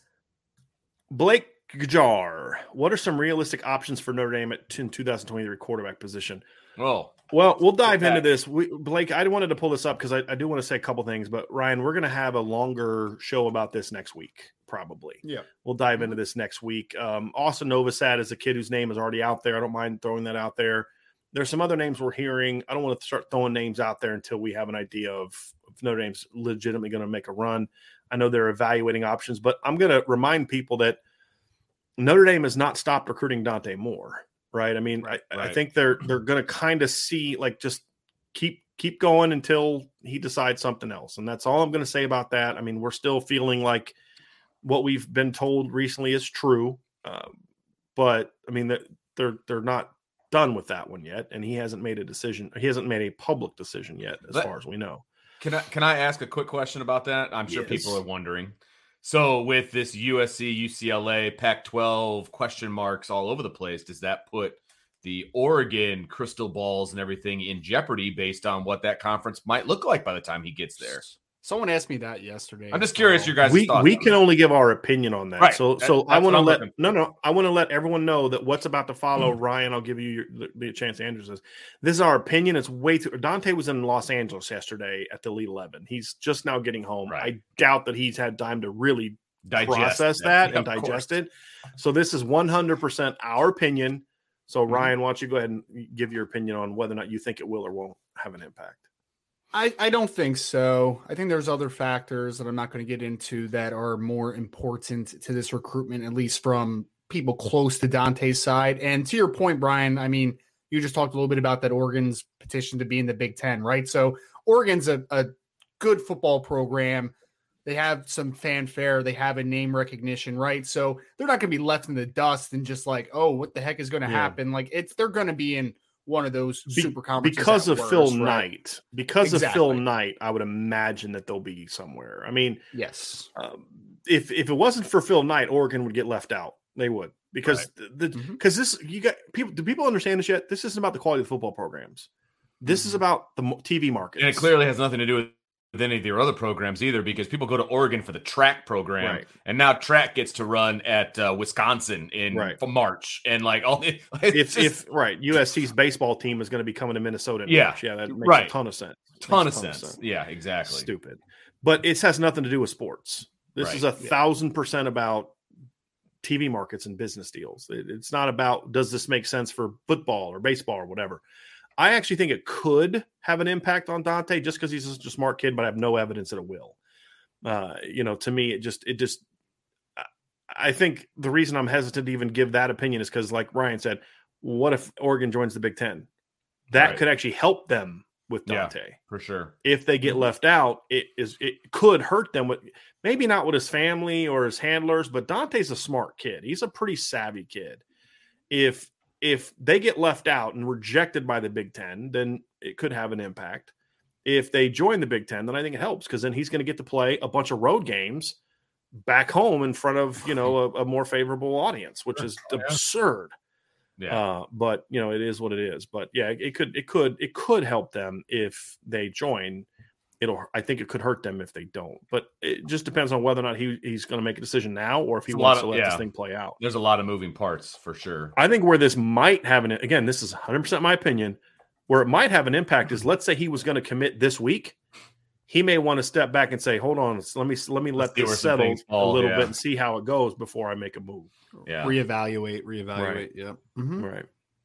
Blake Jar. What are some realistic options for Notre Dame at in two thousand twenty-three quarterback position? Oh, well, we'll dive into this. We, Blake, I wanted to pull this up because I, I do want to say a couple things, but Ryan, we're going to have a longer show about this next week. Probably. Yeah. We'll dive into this next week. Um, Austin Novosad is a kid whose name is already out there. I don't mind throwing that out there. There's some other names we're hearing. I don't want to start throwing names out there until we have an idea of if Notre Dame's legitimately going to make a run. I know they're evaluating options, but I'm going to remind people that Notre Dame has not stopped recruiting Dante Moore, right? I mean, right, I, right. I think they're they're going to kind of see, like, just keep keep going until he decides something else. And that's all I'm going to say about that. I mean, we're still feeling like what we've been told recently is true, uh, but I mean they're they're not done with that one yet, and he hasn't made a decision. He hasn't made a public decision yet, as but, far as we know. Can I can I ask a quick question about that? I'm sure yes. people are wondering. So with this U S C, U C L A, Pac twelve question marks all over the place, does that put the Oregon crystal balls and everything in jeopardy based on what that conference might look like by the time he gets there? Someone asked me that yesterday. I'm just curious, your guys' we thoughts. We can that. only give our opinion on that. Right. So, that, so I want to let no, no. I want to let everyone know that what's about to follow. Mm. Ryan, I'll give you your, the, the chance. Andrew says this is our opinion. It's way too. Dante was in Los Angeles yesterday at the Elite Eleven. He's just now getting home. Right. I doubt that he's had time to really digest process that yeah, and digest course. it. So this is one hundred percent our opinion. So mm-hmm. Ryan, why don't you go ahead and give your opinion on whether or not you think it will or won't have an impact? I, I don't think so. I think there's other factors that I'm not going to get into that are more important to this recruitment, at least from people close to Dante's side. And to your point, Brian, I mean, you just talked a little bit about that Oregon's petition to be in the Big Ten, right? So Oregon's a, a good football program. They have some fanfare. They have a name recognition, right? So they're not going to be left in the dust and just like, oh, what the heck is going to yeah. happen? Like it's they're going to be in one of those be, super conferences because of worst, Phil right? Knight. Because exactly. of Phil Knight, I would imagine that they'll be somewhere. I mean, yes. Um, if if it wasn't for Phil Knight, Oregon would get left out. They would because right. the because mm-hmm. this you got people. Do people understand this yet? This isn't about the quality of the football programs. This mm-hmm. is about the T V market, and it clearly has nothing to do with. with any of their other programs either, because people go to Oregon for the track program, right. and now track gets to run at uh, Wisconsin in right. for March, and like all if just, if right U S C's baseball team is going to be coming to Minnesota, in yeah, March. yeah, that makes right. a ton of sense. Ton a of ton sense. of sense, yeah, exactly. Stupid, but it has nothing to do with sports. This right. is a yeah. thousand percent about T V markets and business deals. It, it's not about does this make sense for football or baseball or whatever. I actually think it could have an impact on Dante just because he's such a smart kid, but I have no evidence that it will. Uh, you know, to me, it just, it just, I think the reason I'm hesitant to even give that opinion is because, like Ryan said, what if Oregon joins the Big Ten? That right. could actually help them with Dante. Yeah, for sure. If they get left out, it is, it could hurt them with maybe not with his family or his handlers, but Dante's a smart kid. He's a pretty savvy kid. If, If they get left out and rejected by the Big Ten, then it could have an impact. If they join the Big Ten, then I think it helps because then he's going to get to play a bunch of road games back home in front of, you know, a, a more favorable audience, which is yeah. absurd. Yeah. Uh, but you know, it is what it is. But yeah, it could, it could, it could help them if they join. It'll, I think it could hurt them if they don't, but it just depends on whether or not he, he's going to make a decision now or if he it's wants of, to let yeah. this thing play out. There's a lot of moving parts for sure. I think where this might have an, again, this is one hundred percent my opinion, where it might have an impact is let's say he was going to commit this week. He may want to step back and say, hold on, let me, let me let this settle fall, a little yeah. bit and see how it goes before I make a move. Yeah. Reevaluate, reevaluate. Right. Yeah. Mm-hmm. Right.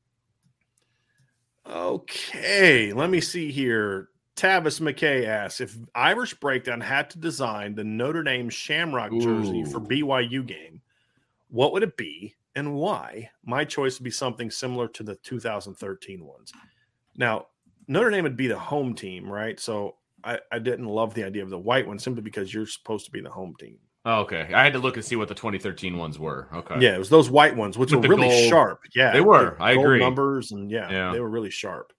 Okay. Let me see here. Tavis McKay asks, if Irish Breakdown had to design the Notre Dame Shamrock jersey Ooh. for B Y U game, what would it be and why? My choice would be something similar to the two thousand thirteen ones. Now, Notre Dame would be the home team, right? So I, I didn't love the idea of the white one simply because you're supposed to be the home team. Oh, okay. I had to look and see what the twenty thirteen ones were. Okay. Yeah, it was those white ones, which With were really gold. sharp. Yeah, they were. I agree. Numbers and yeah, yeah, they were really sharp.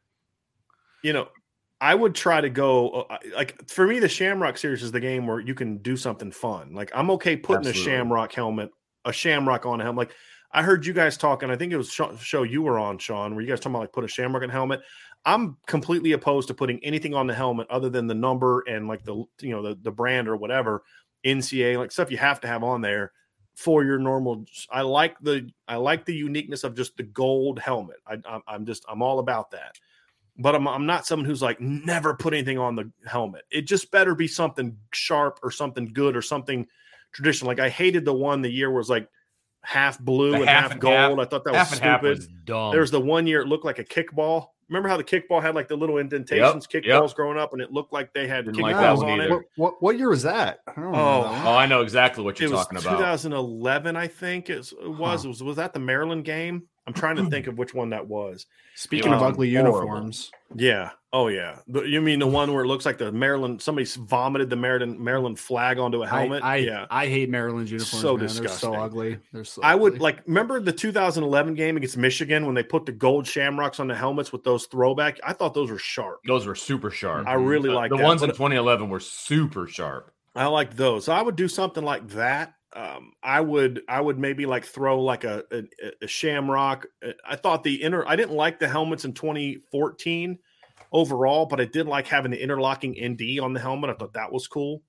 You know, I would try to go uh, like for me, the Shamrock series is the game where you can do something fun. Like I'm okay putting Absolutely. a Shamrock helmet, a Shamrock on a helmet. Like I heard you guys talking. I think it was a show you were on, Sean, where you guys talking about like put a Shamrock in a helmet. I'm completely opposed to putting anything on the helmet other than the number and like the you know the the brand or whatever N C A A like stuff you have to have on there for your normal. I like the I like the uniqueness of just the gold helmet. I, I'm I'm just I'm all about that. But I'm I'm not someone who's like never put anything on the helmet. It just better be something sharp or something good or something traditional. Like I hated the one the year was like half blue the and half half and gold. half, I thought that half was and half stupid. was dumb. There was the one year it looked like a kickball. Remember how the kickball had like the little indentations, yep, kickballs yep. growing up, and it looked like they had Didn't kickballs like that one on either. it. What, what what year was that? I don't Oh, know. Oh, I know exactly what you're it was talking about. twenty eleven, I think it was. It was, Huh. it was. Was that the Maryland game? I'm trying to think of which one that was. Speaking of Um, ugly horrible. uniforms, Yeah. Oh, yeah. The, you mean the one where it looks like the Maryland, somebody vomited the Maryland Maryland flag onto a helmet? I, I, yeah. I hate Maryland's uniforms. So man. disgusting. They're so ugly. They're so. I would ugly. like remember the two thousand eleven game against Michigan when they put the gold shamrocks on the helmets with those throwback. I thought those were sharp. Those were super sharp. I really the, like the that, ones but- in twenty eleven were super sharp. I like those. So I would do something like that. Um, I would, I would maybe like throw like a, a, a shamrock. I thought the inner, I didn't like the helmets in twenty fourteen overall, but I did like having the interlocking N D on the helmet. I thought that was cool.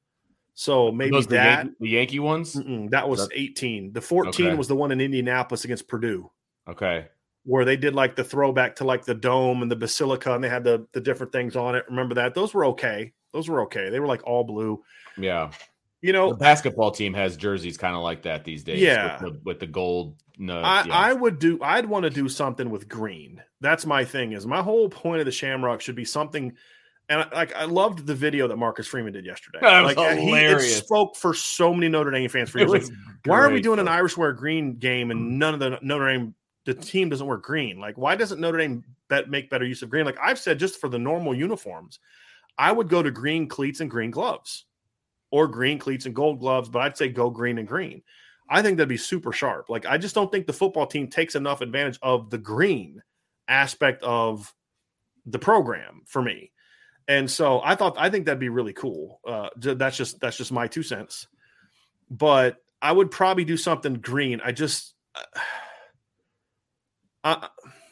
So maybe Those the that Yankee, the Yankee ones. that was That- eighteen. The fourteen Okay. was the one in Indianapolis against Purdue, Okay. where they did like the throwback to like the dome and the basilica, and they had the the different things on it. Remember that? Those were okay. Those were okay. They were like all blue. Yeah. You know, The basketball team has jerseys kind of like that these days. Yeah. With the, with the gold. No, I, yeah. I would do. I'd want to do something with green. That's my thing. Is my whole point of the Shamrock should be something. And I, like I loved the video that Marcus Freeman did yesterday. That was like he it hilarious. spoke for so many Notre Dame fans. For It years. was Like, why are we great, doing an though. Irish wear green game and none of the Notre Dame the team doesn't wear green? Like why doesn't Notre Dame bet, make better use of green? Like I've said, just for the normal uniforms, I would go to green cleats and green gloves, or green cleats and gold gloves, but I'd say go green and green. I think that'd be super sharp. Like, I just don't think the football team takes enough advantage of the green aspect of the program for me. And so I thought, I think that'd be really cool. Uh, that's just, that's just my two cents, but I would probably do something green. I just, uh,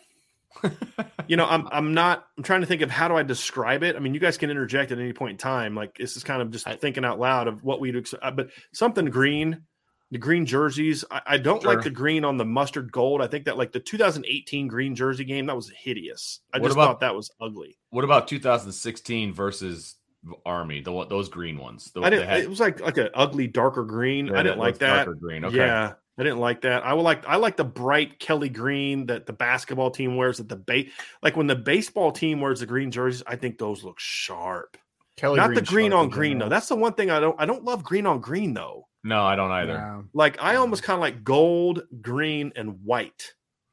you know, I'm, I'm not, I'm trying to think of how do I describe it. I mean, you guys can interject at any point in time. Like, this is kind of just thinking out loud of what we'd, but something green, the green jerseys. I, I don't Sure. like the green on the mustard gold. I think that like the two thousand eighteen green jersey game, that was hideous. I What just about- thought that was ugly. What about two thousand sixteen versus Army? The one- those green ones. The, I didn't, they had- it was like, like an ugly, darker green. yeah, I didn't like was that. darker green. Okay. Yeah. I didn't like that. I would like I like the bright Kelly green that the basketball team wears at the base. Like when the baseball team wears the green jerseys, I think those look sharp. Kelly Not the Green's green sharp on in green general. though. That's the one thing I don't I don't love green on green though. No, I don't either. Yeah. Like I almost kind of like gold, green, and white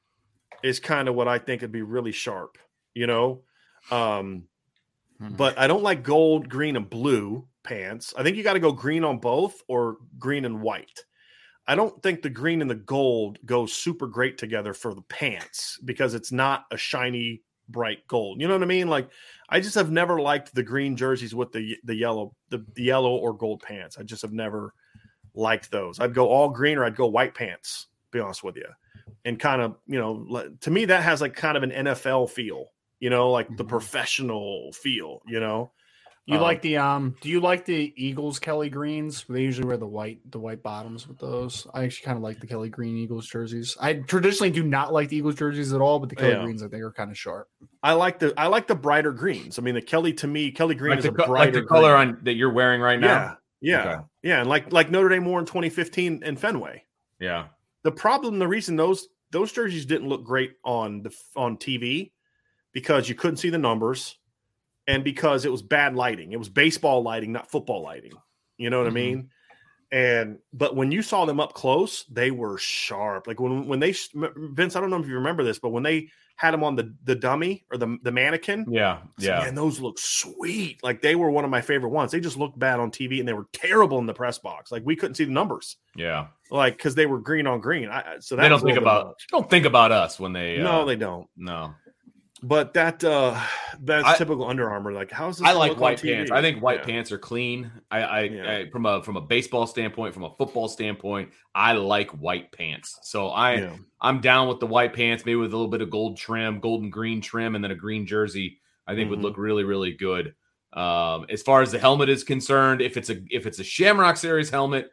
is kind of what I think would be really sharp, you know. Um, Hmm. but I don't like gold, green, and blue pants. I think you got to go green on both or green and white. I don't think the green and the gold go super great together for the pants because it's not a shiny, bright gold. You know what I mean? Like, I just have never liked the green jerseys with the the yellow, the, the yellow or gold pants. I just have never liked those. I'd go all green or I'd go white pants, to be honest with you. And kind of, you know, to me, that has like kind of an N F L feel, you know, like the Mhm. professional feel, you know. You Um, like the um? Do you like the Eagles Kelly greens? They usually wear the white the white bottoms with those. I actually kind of like the Kelly Green Eagles jerseys. I traditionally do not like the Eagles jerseys at all, but the Kelly Yeah. greens I think are kind of sharp. I like the I like the brighter greens. I mean, the Kelly to me, Kelly green Like is the, a co- brighter like the color green. on that you're wearing right Yeah, now. yeah, Okay. yeah, and like like Notre Dame wore in twenty fifteen in Fenway. Yeah. The problem, the reason those those jerseys didn't look great on the on T V because you couldn't see the numbers, and because it was bad lighting. It was baseball lighting, not football lighting. You know what Mhm. I mean? And but when you saw them up close, they were sharp. Like when when they Vince, I don't know if you remember this, but when they had them on the the dummy or the the mannequin, Yeah. Yeah. man, those look sweet. Like they were one of my favorite ones. They just looked bad on T V and they were terrible in the press box. Like we couldn't see the numbers, Yeah. like because they were green on green. I, so that They was don't a think little bit about much. don't think about us when they. No, uh, they don't. no. But that uh that's I- typical Under Armour. Like how's this? I gonna like look on white T V? pants. I think white Yeah. pants are clean. I, I, Yeah. I from a from a baseball standpoint, from a football standpoint, I like white pants. So I Yeah. I'm down with the white pants, maybe with a little bit of gold trim, golden green trim, and then a green jersey. I think Mhm. would look really really good. Um, as far as the helmet is concerned, if it's a if it's a Shamrock Series helmet,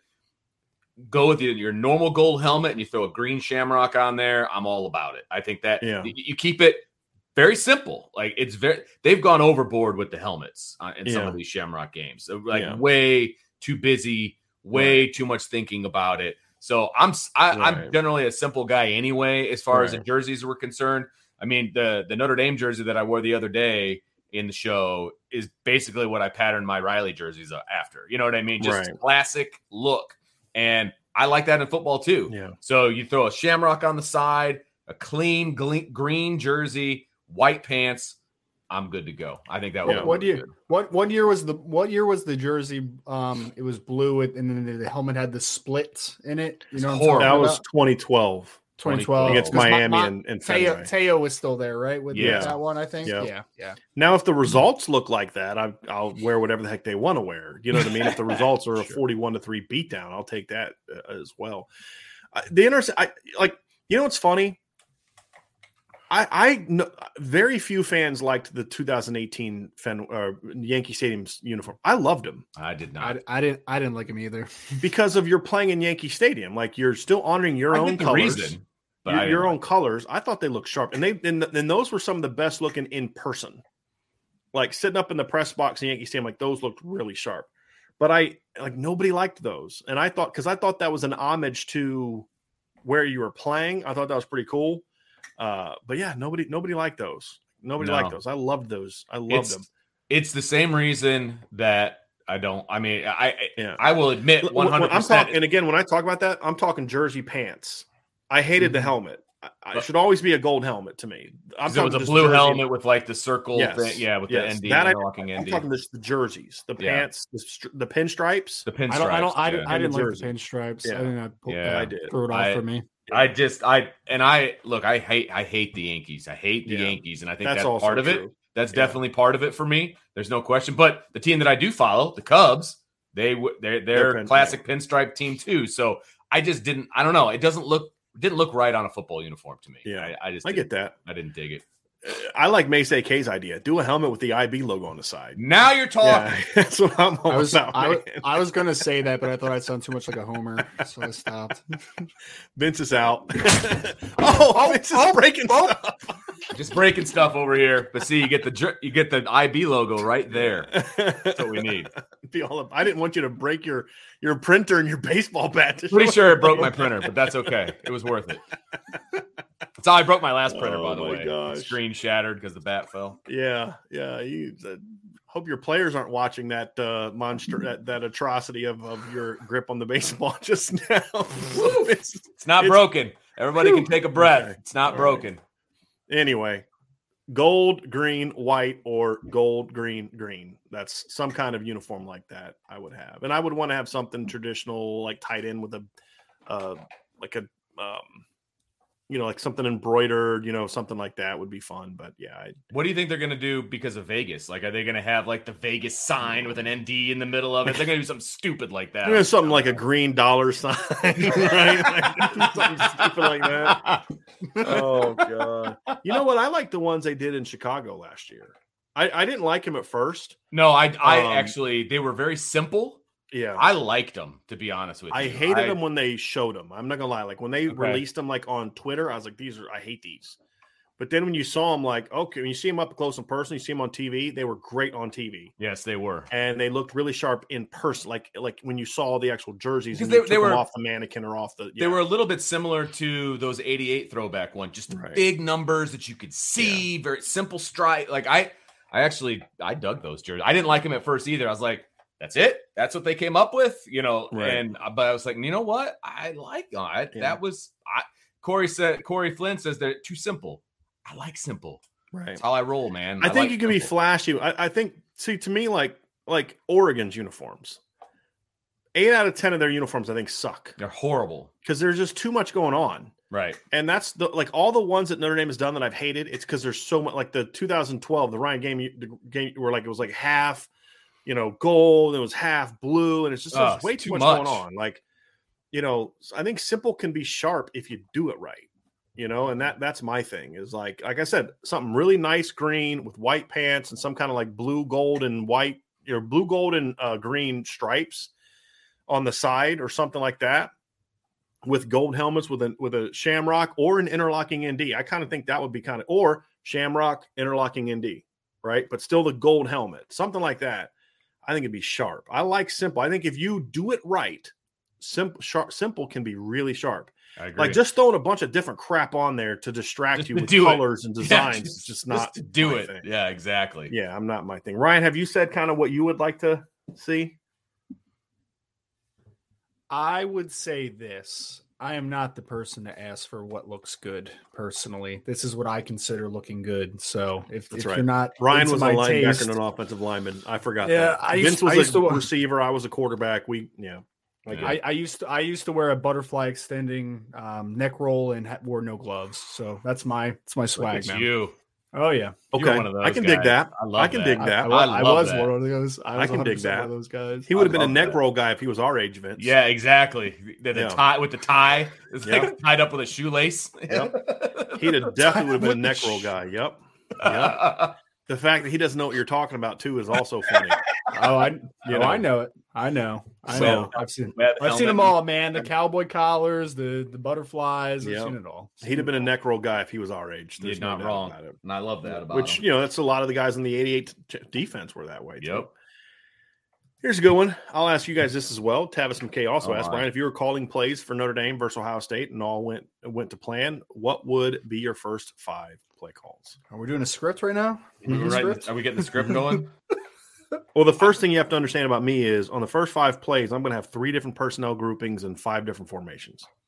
go with your, your normal gold helmet and you throw a green Shamrock on there. I'm all about it. I think that Yeah. you, you keep it very simple. Like it's very, they've gone overboard with the helmets uh, in some Yeah. of these Shamrock games. So, like Yeah. way too busy, way too much thinking about it. So I'm s- I, Right. I'm generally a simple guy anyway, as far as the Right. jerseys were concerned. I mean, the the Notre Dame jersey that I wore the other day in the show is basically what I patterned my Riley jerseys after. You know what I mean? Just Right. classic look, and I like that in football too. Yeah. So you throw a Shamrock on the side, a clean gle- green jersey, white pants. I'm good to go. I think that would Yeah. look What year? good. What what year was the what year was the jersey? Um, it was blue, and then the, the helmet had the splits in it. You know, what I'm Horrible. talking That was about? twenty twelve twenty twelve against Because Miami Ma- Ma- and, and Teo, Fenway. Teo was still there, right? With Yeah. that one, I think. Yeah. Yeah, yeah. Now, if the results look like that, I, I'll wear whatever the heck they want to wear. You know what I mean? If the results are a Sure. forty-one to three beatdown, I'll take that uh, as well. Uh, the inter- I like, you know what's funny? I, I know very few fans liked the two thousand eighteen Fen, uh, Yankee Stadium's uniform. I loved them I did not. I, I didn't I didn't like him either. because of you're playing in Yankee Stadium. Like you're still honoring your I own get the colors. reason, but your, I your didn't own like colors. I thought they looked sharp, and they and, and those were some of the best looking in person. Like sitting up in the press box in Yankee Stadium, like those looked really sharp. But I like nobody liked those, and I thought because I thought that was an homage to where you were playing. I thought that was pretty cool. Uh, but yeah, nobody nobody liked those. Nobody No. liked those. I loved those. I loved it's, them. It's the same reason that I don't. I mean, I Yeah. I will admit When- one when hundred I'm percent. talking, and again, when I talk about that, I'm talking jersey pants. I hated the Mm-hmm. Mhm. helmet. I, I should always be a gold helmet to me. I'm it was a just blue jersey. helmet with like the circle Yes. thing. Yeah, with yes. the N D that interlocking I, N I'm D. talking this the jerseys, the Yeah. pants, the, str- the pinstripes. The pinstripes. I don't. I don't. I, yeah. didn't, I didn't like the jersey. pinstripes. Yeah. I think that pulled, Yeah, that I did. threw it off I- for me. I just I and I look. I hate. I hate the Yankees. I hate the Yeah. Yankees, and I think That's that's, also part of it. true. That's Yeah. definitely part of it for me. There's no question. But the team that I do follow, the Cubs, they w- they're they're They're pin- classic pinstripe team too. So I just didn't. I don't know. It doesn't look didn't look right on a football uniform to me. Yeah. I, I just I didn't- get that. I didn't dig it. I like Mace A K's idea. Do a helmet with the I B logo on the side. Now you're talking. Yeah, that's what I'm all I was. about. I, man. I was gonna say that, but I thought I'd sound too much like a homer, so I stopped. Vince is out. oh, Vince is breaking stuff. Just breaking stuff over here. But see, you get the jer- you get the I B logo right there. That's what we need. Be all up. I didn't want you to break your your printer and your baseball bat. to Pretty show sure it broke everybody. my printer, but that's okay. It was worth it. That's how I broke my last printer, Oh by the my way. gosh. The screen shattered because the bat fell. Yeah, yeah. You uh, hope your players aren't watching that uh, monster, that, that atrocity of, of your grip on the baseball just now. It's- It's not It's- broken. Everybody can take a breath. Okay. It's not All broken. anyway, gold, green, white, or gold, green, green. That's some kind of uniform like that I would have, and I would want to have something traditional, like tied in with a, uh, like a, um, you know, like something embroidered, you know, something like that would be fun. But yeah, I, What do you think they're going to do because of Vegas? Like, are they going to have like the Vegas sign with an N D in the middle of it? They're going to do something stupid like that. I mean, something like a green dollar sign, right? Like, something stupid like that. Oh god! You know what? I like the ones they did in Chicago last year. I, I didn't like him at first. No, I, I Um, actually, they were very simple. Yeah, I liked them, to be honest with you. I hated I- them when they showed them. I'm not gonna lie. Like when they Okay. released them, like on Twitter, I was like, "These are I hate these." But then when you saw them, like okay, when you see them up close in person, you see them on T V. They were great on T V, Yes, they were. and they looked really sharp in person. Like like when you saw the actual jerseys, Because and you they- took they them were- off the mannequin or off the. They yeah. were a little bit similar to those eighty-eight throwback one, just the Right. big numbers that you could see, very simple strike. Like I, I actually, I dug those jerseys. I didn't like them at first either. I was like, that's it. That's what they came up with, you know. Right. And but I was like, you know what? I like I, Yeah. that was. I, Corey said. Corey Flynn says they're too simple. I like simple. right. That's how I roll, man. I think like you can be simple. flashy. I, I think, see, to me, like like Oregon's uniforms, eight out of ten of their uniforms, I think, suck They're horrible. because there's just too much going on. Right. And that's the like all the ones that Notre Dame has done that I've hated. It's because there's so much. Like the two thousand twelve, the Ryan game, the game where like it was like half, you know, gold. And it was half blue, and it's just Oh, there's it's way too too much, much. going on. Like, you know, I think simple can be sharp if you do it right. You know, and that that's my thing is like like I said, something really nice green with white pants and some kind of like blue, gold, and white, you know, blue, gold, and uh, green stripes on the side or something like that, with gold helmets with a with a shamrock or an interlocking N D. I kind of think that would be kind of or shamrock interlocking N D, right? But still the gold helmet, something like that. I think it'd be sharp. I like simple. I think if you do it right, simple sharp, simple can be really sharp. I agree. Like just throwing a bunch of different crap on there to distract Just you to with do it. colors and Yeah, designs. just- it's just Just not to do my it. thing. Yeah, exactly. Yeah, I'm not my thing. Ryan, have you said kind of what you would like to see? I would say this. I am not the person to ask for what looks good personally. This is what I consider looking good. So if, That's if right. you're not Ryan into was a my linebacker taste- and an offensive lineman. I forgot Yeah, that. I used- Vince was I used a to- receiver. I was a quarterback. We yeah. I get I, it. I used to I used to wear a butterfly extending um, neck roll and ha- wore no gloves. So that's my that's my Look swag, at man. you. Oh yeah, You're Okay, one of those I can dig guys. that. I love I can that. dig I, that. I, wa- I I love was that. one of those. I, I was can dig one hundred percent that. One of those guys. He would have been a love neck that. roll guy if he was our age, Vince. Yeah, exactly. The, the Yeah. tie with the tie. It's like Yep. tied up with a shoelace. Yep. He'd have definitely would have been a With the neck roll sh- guy. Yep. Yep. The fact that he doesn't know what you're talking about too is also funny. Oh, I You oh, know. I know it. I know. I So- know. I've seen. Red I've seen them helmet. all, man. The cowboy collars, the the butterflies. I've Yep. seen it all. He'd have been a neck roll guy if he was our age. There's You're no not doubt wrong. about it. And I love that about Which him. you know, that's a lot of the guys in the eighty-eight t- defense were that way. Too. Yep. Here's a good one. I'll ask you guys this as well. Tavis McKay also Oh, asked my. Brian if you were calling plays for Notre Dame versus Ohio State and all went went to plan. What would be your first five play calls? Are we doing a script right now? We were Mhm. writing- Script? are we getting the script going? Well, the first thing you have to understand about me is on the first five plays, I'm going to have three different personnel groupings and five different formations.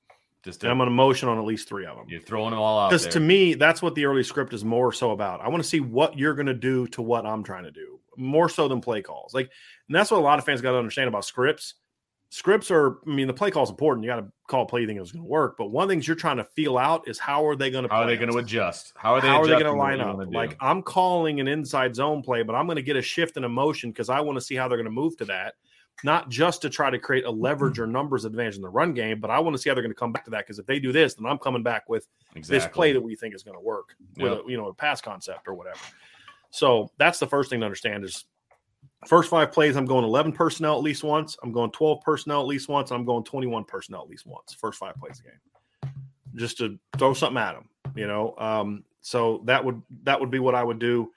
Just and I'm going to motion on at least three of them. You're throwing them all out Because there. to me, that's what the early script is more so about. I want to see what you're going to do to what I'm trying to do, more so than play calls. Like, and that's what a lot of fans got to understand about scripts. Scripts are, I mean, the play call is important. You got to call a play you think is going to work. But one of the things you're trying to feel out is how are they going to play? How are they going to adjust? How are they, how are they going to line up? Like, I'm calling an inside zone play, but I'm going to get a shift in emotion because I want to see how they're going to move to that. Not just to try to create a leverage or numbers advantage in the run game, but I want to see how they're going to come back to that. Because if they do this, then I'm coming back with exactly. this play that we think is going to work with yep. a, you know, a pass concept or whatever. So that's the first thing to understand is first five plays, I'm going eleven personnel at least once. I'm going twelve personnel at least once. And I'm going twenty-one personnel at least once. First five plays of the game, just to throw something at them, you know. Um, so that would that would be what I would do.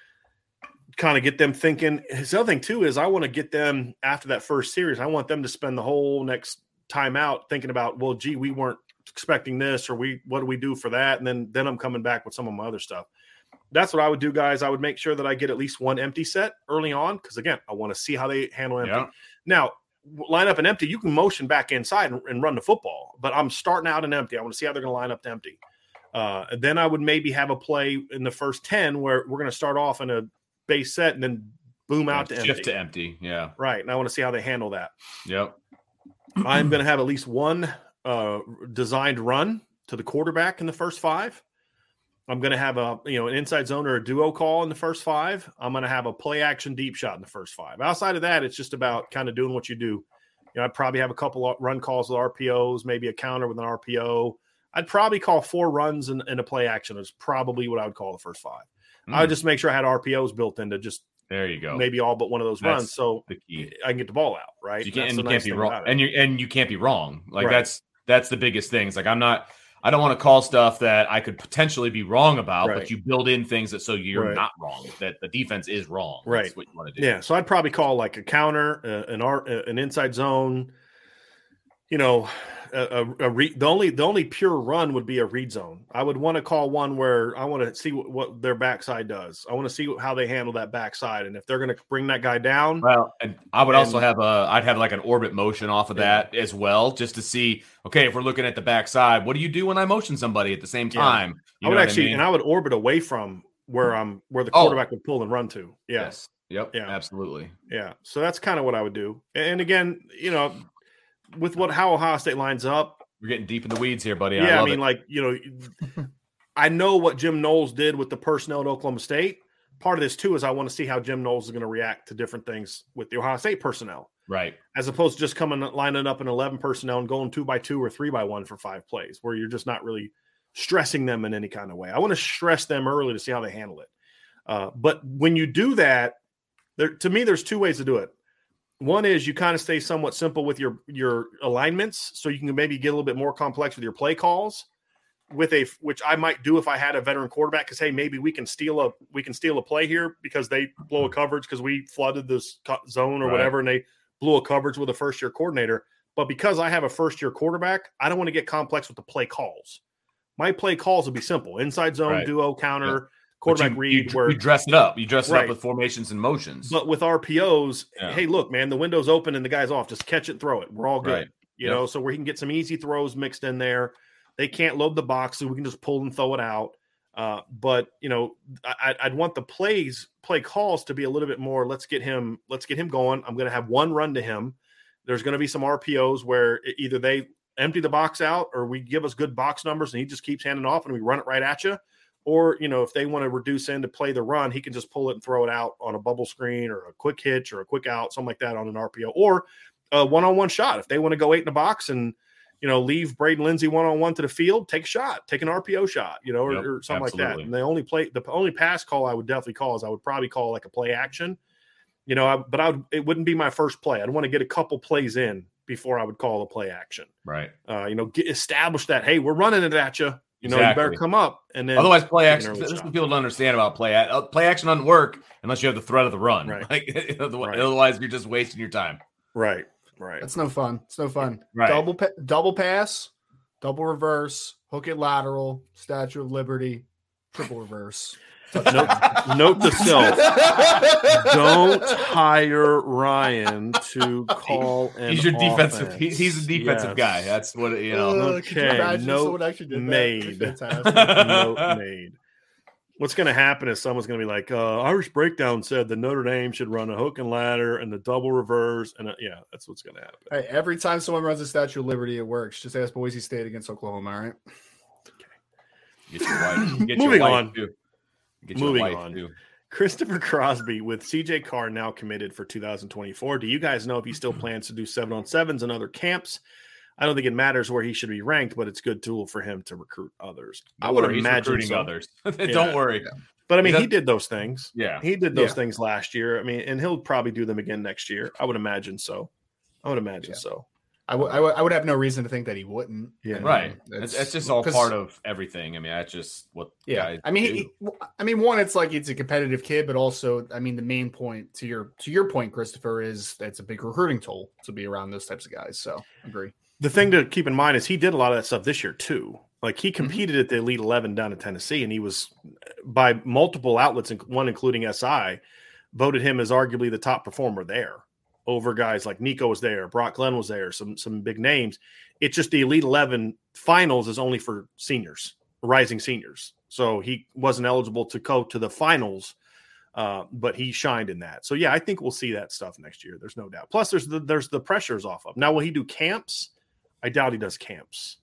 Kind of get them thinking. His other thing too is I want to get them after that first series. I want them to spend the whole next time out thinking about, well, gee, we weren't expecting this, or we, what do we do for that? And then, then I'm coming back with some of my other stuff. That's what I would do, guys. I would make sure that I get at least one empty set early on. Cause again, I want to see how they handle empty. Yeah. Now line up an empty, you can motion back inside and, and run the football, but I'm starting out an empty. I want to see how they're going to line up to empty. Uh, and then I would maybe have a play in the first ten where we're going to start off in a base set and then boom out to shift empty. to empty. Yeah. Right. And I want to see how they handle that. Yep. I'm going to have at least one uh, designed run to the quarterback in the first five. I'm going to have a, you know, an inside zone or a duo call in the first five. I'm going to have a play action deep shot in the first five. Outside of that, it's just about kind of doing what you do. You know, I'd probably have a couple of run calls with R P Os, maybe a counter with an R P O. I'd probably call four runs and, and a play action is probably what I would call the first five. Mm. I would just make sure I had R P Os built into just there you go. Maybe all but one of those that's runs, so the key. I can get the ball out, right? You can't, and you nice can't be wrong, and you and you can't be wrong. Like right. that's that's the biggest thing. It's like I'm not. I don't want to call stuff that I could potentially be wrong about, right. but you build in things that so you're right. not wrong. That the defense is wrong. Right. That's what you want to do. Yeah. So I'd probably call like a counter, uh, an art, uh, an inside zone. You know, a, a, a re, the only the only pure run would be a read zone. I would want to call one where I want to see what, what their backside does. I want to see how they handle that backside, and if they're going to bring that guy down. Well, and I would and, also have a I'd have like an orbit motion off of yeah. that as well, just to see. Okay, if we're looking at the backside, what do you do when I motion somebody at the same time? Yeah. I would actually, I mean? and I would orbit away from where I'm where the quarterback oh. would pull and run to. Yeah. Yes. Yep. Yeah. Absolutely. Yeah. So that's kind of what I would do. And again, you know. With what how Ohio State lines up, we're getting deep in the weeds here, buddy. Yeah, I, I mean, it. like you know, I know what Jim Knowles did with the personnel at Oklahoma State. Part of this too is I want to see how Jim Knowles is going to react to different things with the Ohio State personnel, right? As opposed to just coming lining up in eleven personnel and going two by two or three by one for five plays, where you're just not really stressing them in any kind of way. I want to stress them early to see how they handle it. Uh, but when you do that, there to me, there's two ways to do it. One is you kind of stay somewhat simple with your, your alignments, so you can maybe get a little bit more complex with your play calls with a, which I might do if I had a veteran quarterback, because, hey, maybe we can steal a, we can steal a play here because they blow a coverage because we flooded this zone or right. whatever. And they blew a coverage with a first year coordinator. But because I have a first year quarterback, I don't want to get complex with the play calls. My play calls will be simple: inside zone, right. duo, counter, yeah. quarterback you, read. You, where you dress it up. You dress it right. up with formations and motions. But with R P Os, yeah. hey, look, man, the window's open and the guy's off. Just catch it, throw it. We're all good. Right. You yep. know, so where he can get some easy throws mixed in there. They can't load the box, so we can just pull and throw it out. Uh, but you know, I, I'd want the plays, play calls to be a little bit more. Let's get him. Let's get him going. I'm going to have one run to him. There's going to be some R P Os where either they empty the box out or we give us good box numbers and he just keeps handing off and we run it right at you. Or, you know, if they want to reduce in to play the run, he can just pull it and throw it out on a bubble screen or a quick hitch or a quick out, something like that on an R P O, or a one-on-one shot. If they want to go eight in the box and, you know, leave Braden Lindsey one-on-one to the field, take a shot, take an R P O shot, you know, or, yep, or something absolutely. like that. And the only play, the only pass call I would definitely call is I would probably call like a play action, you know, I, but I would, it wouldn't be my first play. I'd want to get a couple plays in before I would call a play action. Right. Uh, you know, get, establish that, hey, we're running it at you. You know, exactly. you better come up. And then otherwise, play action. This is what people don't understand about play action. Play action doesn't work unless you have the threat of the run. Right. Like, you know, the, right. Otherwise, you're just wasting your time. Right. Right. That's no fun. It's no fun. Right. Double pa- double pass, double reverse, hook it lateral, Statue of Liberty, triple reverse. note, note to self: don't hire Ryan to call. An he's your defensive. offense. He's, he's a defensive yes. guy. That's what you know. Uh, Okay, note made. Fantastic. Note made. What's going to happen is someone's going to be like, uh, Irish Breakdown said the Notre Dame should run a hook and ladder and the double reverse. And a, yeah, that's what's going to happen. Hey, every time someone runs the Statue of Liberty, it works. Just ask Boise State against Oklahoma, all right? Get your wife. Get Moving your wife on. Too. Get your Moving wife on. Too. Christopher Crosby with C J Carr now committed for two thousand twenty-four. Do you guys know if he still plans to do seven on sevens and other camps? I don't think it matters where he should be ranked, but it's a good tool for him to recruit others. Don't I would worry, he's imagine recruiting so. others. Yeah. Don't worry. Yeah. But I mean, He he does- did those things. Yeah. He did those Yeah. things last year. I mean, and he'll probably do them again next year. I would imagine so. I would imagine Yeah. so. I would- I would I would have no reason to think that he wouldn't. Yeah. And Right. It's, It's, it's just all 'cause- part of everything. I mean, that's just what. Yeah, guys I mean, do. he, I mean, one, it's like it's a competitive kid, but also, I mean, the main point to your to your point, Christopher, is it's a big recruiting tool to be around those types of guys. So, agree. The thing to keep in mind is he did a lot of that stuff this year too. Like he competed at the Elite eleven down in Tennessee, and he was by multiple outlets, one including S I, voted him as arguably the top performer there over guys like Nico was there, Brock Glenn was there, some some big names. It's just the Elite eleven finals is only for seniors, rising seniors. So he wasn't eligible to go to the finals, uh, but he shined in that. So yeah, I think we'll see that stuff next year. There's no doubt. Plus, there's the there's the pressures off of. Now, will he do camps? I doubt he does camps.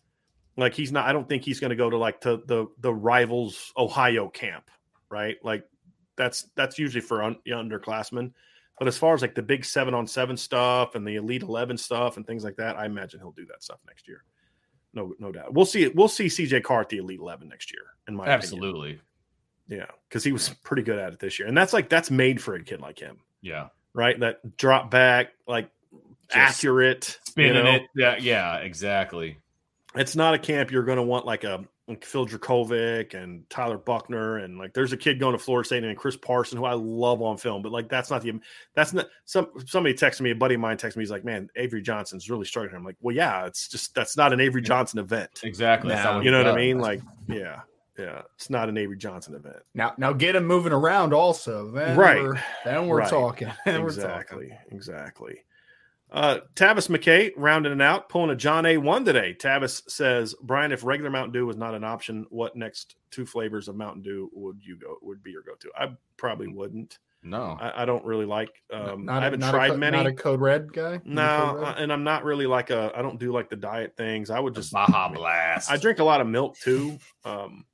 Like he's not. I don't think he's going to go to like to the the rivals Ohio camp, right? Like that's that's usually for un, underclassmen. But as far as like the big seven on seven stuff and the Elite eleven stuff and things like that, I imagine he'll do that stuff next year. No, no doubt. We'll see it. We'll see C J Carr at the Elite eleven next year. In my Absolutely. opinion. Yeah, because he was pretty good at it this year, and that's like that's made for a kid like him, Yeah. right? That drop back, like Just accurate, Spinning you know? it. Yeah. Yeah. Exactly. It's not a camp you're going to want like a like Phil Dracovic and Tyler Buckner and like there's a kid going to Florida State and Chris Parson who I love on film, but like that's not the that's not some somebody texted me, a buddy of mine texted me, he's like, man, Avery Johnson's really struggling. I'm like, well, yeah, it's just that's not an Avery Johnson event. Exactly. That's Now, how it You know what I does. mean? Like, yeah, yeah, it's not an Avery Johnson event. Now, now get him moving around. Also, then Right. we're, then we're Right. talking. Then we're Exactly, talking. exactly. Uh, Tavis McKay rounding it out, pulling a John A one today. Tavis says, Brian, if regular Mountain Dew was not an option, what next two flavors of Mountain Dew would you go would be your go to? I probably wouldn't. No. I, I don't really like. Um, Not, I haven't not tried a, co- many. Not a Code Red guy. no, Not a Code uh, Red? and I'm not really like a. I don't do like the diet things. I would just. Baja Blast. I drink a lot of milk too. Um,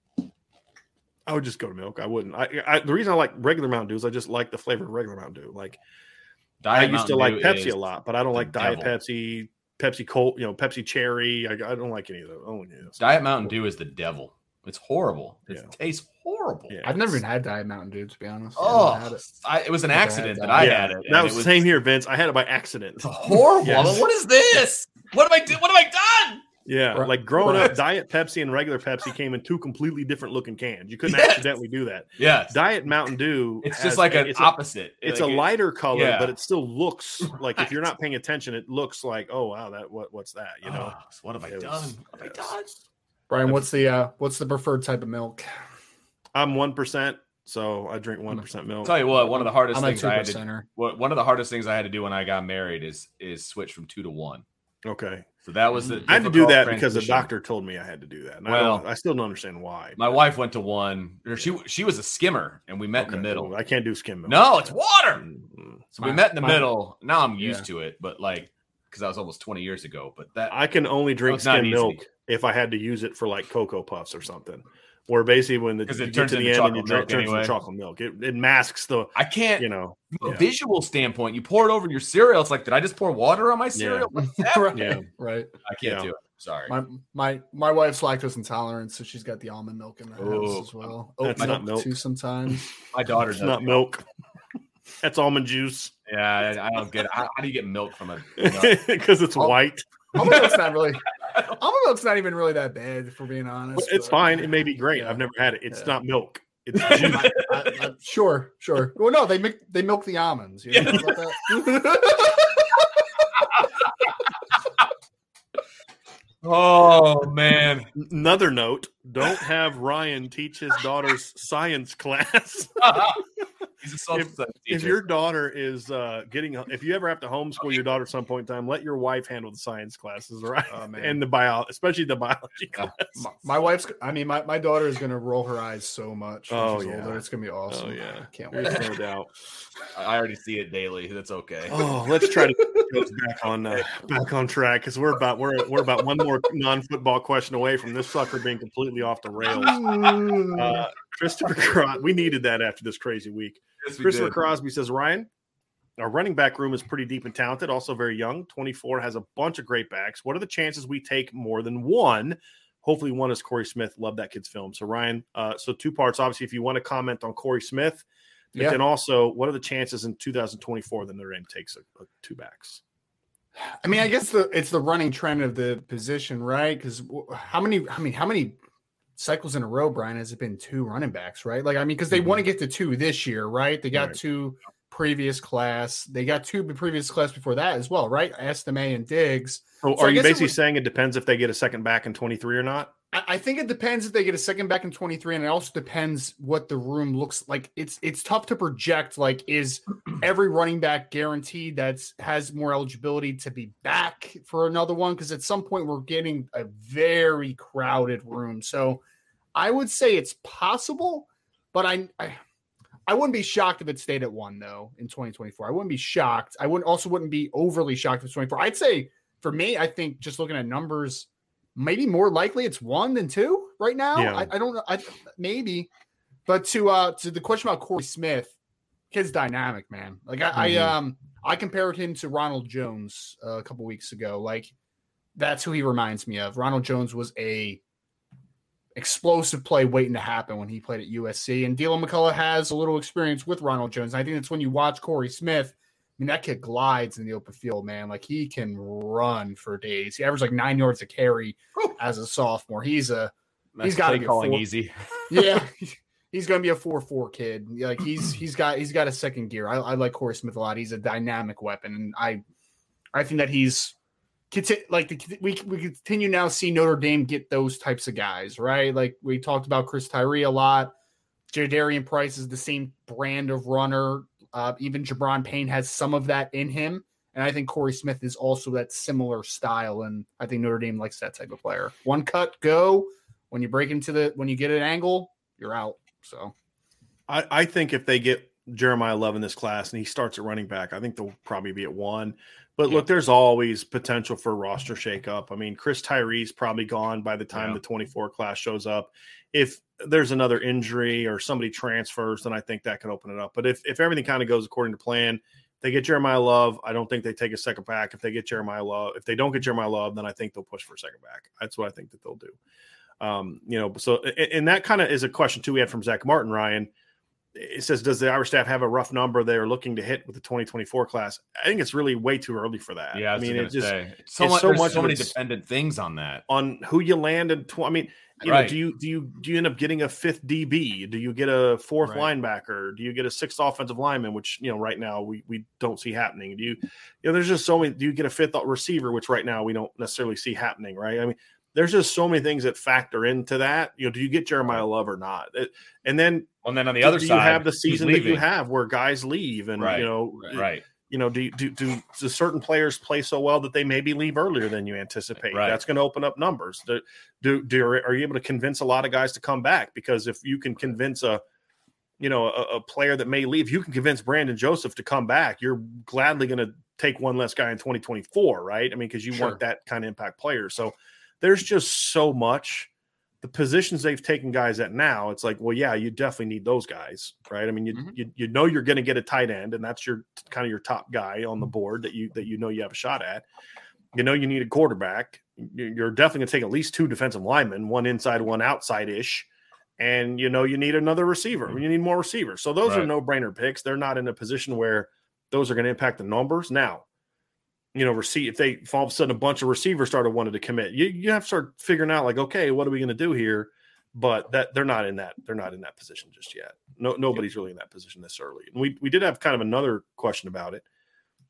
I would just go to milk. I wouldn't. I, I the reason I like regular Mountain Dew is I just like the flavor of regular Mountain Dew. Like. Diet I used Mountain to like Dew Pepsi is a lot, but I don't the like Diet devil. Pepsi, Pepsi Colt, you know, Pepsi Cherry. I, I don't like any of those. I don't like any of those. Diet Mountain Dew is the devil. It's horrible. It Yeah. tastes horrible. Yeah, I've never it's- even had Diet Mountain Dew, to be honest. I Oh, haven't had it. I, it was an Never had accident that. that I Yeah, had it. and that was it the same here, Vince. I had it by accident. It's horrible. Yes. I'm like, what is this? What have I do? What have I done? Yeah, Right. like growing Right. up, Diet Pepsi and regular Pepsi came in two completely different looking cans. You couldn't Yes. accidentally do that. Yes. Diet Mountain Dew, It's has just like a- an it's a, opposite. it's Like a it- lighter color, yeah. but it still looks like if you're Right. not paying attention, it looks like, oh wow, that what what's that? You know, Oh, what have I It done? was- What have I yes. done? Brian, what's the uh, what's the preferred type of milk? I'm one percent, so I drink one percent milk. I'll tell you what, one of the hardest I'm a things two I had to percenter. what- one of the hardest things I had to do when I got married is is switch from two to one. Okay, So that was the I had to do difficult that because the transition. doctor told me I had to do that. And I, Well, don't, I still don't understand why. My wife went to one. Or she she was a skimmer, and we met in the Okay, middle. well, I can't do skim milk. No, it's water. Mm-mm. So we My- met in the my- middle. Now I'm used Yeah. to it, but like because that was almost twenty years ago. But that I can only drink was not skim easy. milk if I had to use it for like Cocoa Puffs or something. Where basically when the 'Cause you it get turns to the into end and you chocolate drink milk turns into anyway. chocolate milk. It, it masks the I can't. you know From a yeah. visual standpoint, you pour it over your cereal. It's like, did I just pour water on my cereal? What's that? right. Yeah. Right. I can't Yeah. do it. Sorry. My my my wife's lactose intolerant, so she's got the almond milk in the house Oh, as well. that's Oat not milk milk. too sometimes. My daughter It's does. not milk. That's almond juice Yeah, I, I don't get it. How, how do you get milk from a nut? because it's Oh, white. Almond milk's not really. Almond milk's not even really that bad, if we're being honest. It's but- fine. It may be great. Yeah. I've never had it. It's Yeah. not milk. It's juice. I, I, I, sure, sure. Well, no, they milk they milk the almonds. You know about that? Oh, man. Another note, don't have Ryan teach his daughter's science class. He's a social if, studies if teacher. your daughter is uh, getting, if you ever have to homeschool your daughter at some point in time, let your wife handle the science classes, right? Oh, man. And the bio, especially the biology class. My, my wife's, I mean, my, my daughter is going to roll her eyes so much when Oh, she's yeah. older. It's going to be awesome. Oh, yeah. Can't wait. There's no doubt. I already see it daily. That's okay. Oh, let's try to get back on uh, back on track because we're about we're we're about one more non-football question away from this sucker being completely off the rails. Uh, Christopher Crosby, we needed that after this crazy week. Yes, we Christopher did. Crosby says, Ryan, our running back room is pretty deep and talented, also very young. twenty-four has a bunch of great backs. What are the chances we take more than one? Hopefully one is Corey Smith. Love that kid's film. So, Ryan, uh, so two parts. Obviously, if you want to comment on Corey Smith, but Yeah. then also, what are the chances in two thousand twenty-four that Notre Dame takes a, a two backs? I mean, I guess the it's the running trend of the position, right? Because how many, I mean, how many cycles in a row, Brian, has it been two running backs, right? Like, I mean, because they Mhm. want to get to two this year, right? They got Right. two previous class. They got two previous class before that as well, right? Estime and Diggs. So, So are I you guess it basically would- saying it depends if they get a second back in twenty-three or not? I, I think it depends if they get a second back in twenty-three, and it also depends what the room looks like. It's it's tough to project. Like, is every running back guaranteed that's has more eligibility to be back for another one? Because at some point we're getting a very crowded room. So I would say it's possible, but I I, I wouldn't be shocked if it stayed at one though in twenty twenty-four. I wouldn't be shocked. I wouldn't also wouldn't be overly shocked if it's twenty-four. I'd say for me, I think just looking at numbers, maybe more likely it's one than two right now. Yeah. I, I don't know. I, maybe, but to uh to the question about Corey Smith, kid's dynamic, man. Like I, Mhm. I um I compared him to Ronald Jones uh, a couple weeks ago. Like that's who he reminds me of. Ronald Jones was a explosive play waiting to happen when he played at U S C, and Dylan McCullough has a little experience with Ronald Jones. I think that's when you watch Corey Smith. I mean, that kid glides in the open field, man. Like he can run for days. He averaged like nine yards a carry as a sophomore. He's a Nice he's gotta play be a calling four- easy. yeah. He's gonna be a four four kid. Like he's he's got he's got a second gear. I, I like Corey Smith a lot. He's a dynamic weapon, and I I think that he's conti- like the, we we continue now to see Notre Dame get those types of guys, right? Like we talked about Chris Tyree a lot. Jadarian Price is the same brand of runner. Uh, even Jabron Payne has some of that in him. And I think Corey Smith is also that similar style. And I think Notre Dame likes that type of player. One cut, go. When you break into the, when you get an angle, you're out. So I, I think if they get Jeremiah Love in this class and he starts at running back, I think they'll probably be at one. But Yeah. look, there's always potential for roster shakeup. I mean, Chris Tyree's probably gone by the time Yeah. the twenty-four class shows up. If there's another injury or somebody transfers, then I think that can open it up. But if, if everything kind of goes according to plan, they get Jeremiah Love. I don't think they take a second back. If they get Jeremiah Love, if they don't get Jeremiah Love, then I think they'll push for a second back. That's what I think that they'll do. Um, you know, so and, and that kind of is a question too we had from Zach Martin, Ryan. It says, does the Irish staff have a rough number they're looking to hit with the twenty twenty-four class? I think it's really way too early for that. Yeah, I mean, it just say. so it's much, so there's much so of many it's- dependent things on that. on who you land in. Tw- I mean, you Right. know, do you do you do you end up getting a fifth D B? Do you get a fourth Right. linebacker? Do you get a sixth offensive lineman? Which you know, right now we we don't see happening. Do you, you know, there's just so many. Do you get a fifth receiver? Which right now we don't necessarily see happening. Right? I mean, there's just so many things that factor into that. You know, do you get Jeremiah Love or not? It, and then And then on the do other you side, have the who's season that you leaving? have where guys leave, and Right. you know, Right. you know, do, do do do certain players play so well that they maybe leave earlier than you anticipate? Right. That's going to open up numbers. Do, do do are you able to convince a lot of guys to come back? Because if you can convince a you know a, a player that may leave, you can convince Brandon Joseph to come back. You're gladly going to take one less guy in twenty twenty-four, right? I mean, because you Sure. want that kind of impact player. So there's just so much. The positions they've taken guys at now, it's like, well, yeah, you definitely need those guys, right? I mean, you Mhm. you, you know you're going to get a tight end, and that's your kind of your top guy on the board that you that you know you have a shot at. You know you need a quarterback. You- You're definitely going to take at least two defensive linemen, one inside, one outside ish, and you know you need another receiver. You need more receivers. So those are Right. no brainer picks. They're not in a position where those are going to impact the numbers now. You know, receive if they if all of a sudden a bunch of receivers started wanting to commit, you you have to start figuring out like, okay, what are we going to do here? But that they're not in that they're not in that position just yet. No, nobody's really in that position this early. And we we did have kind of another question about it.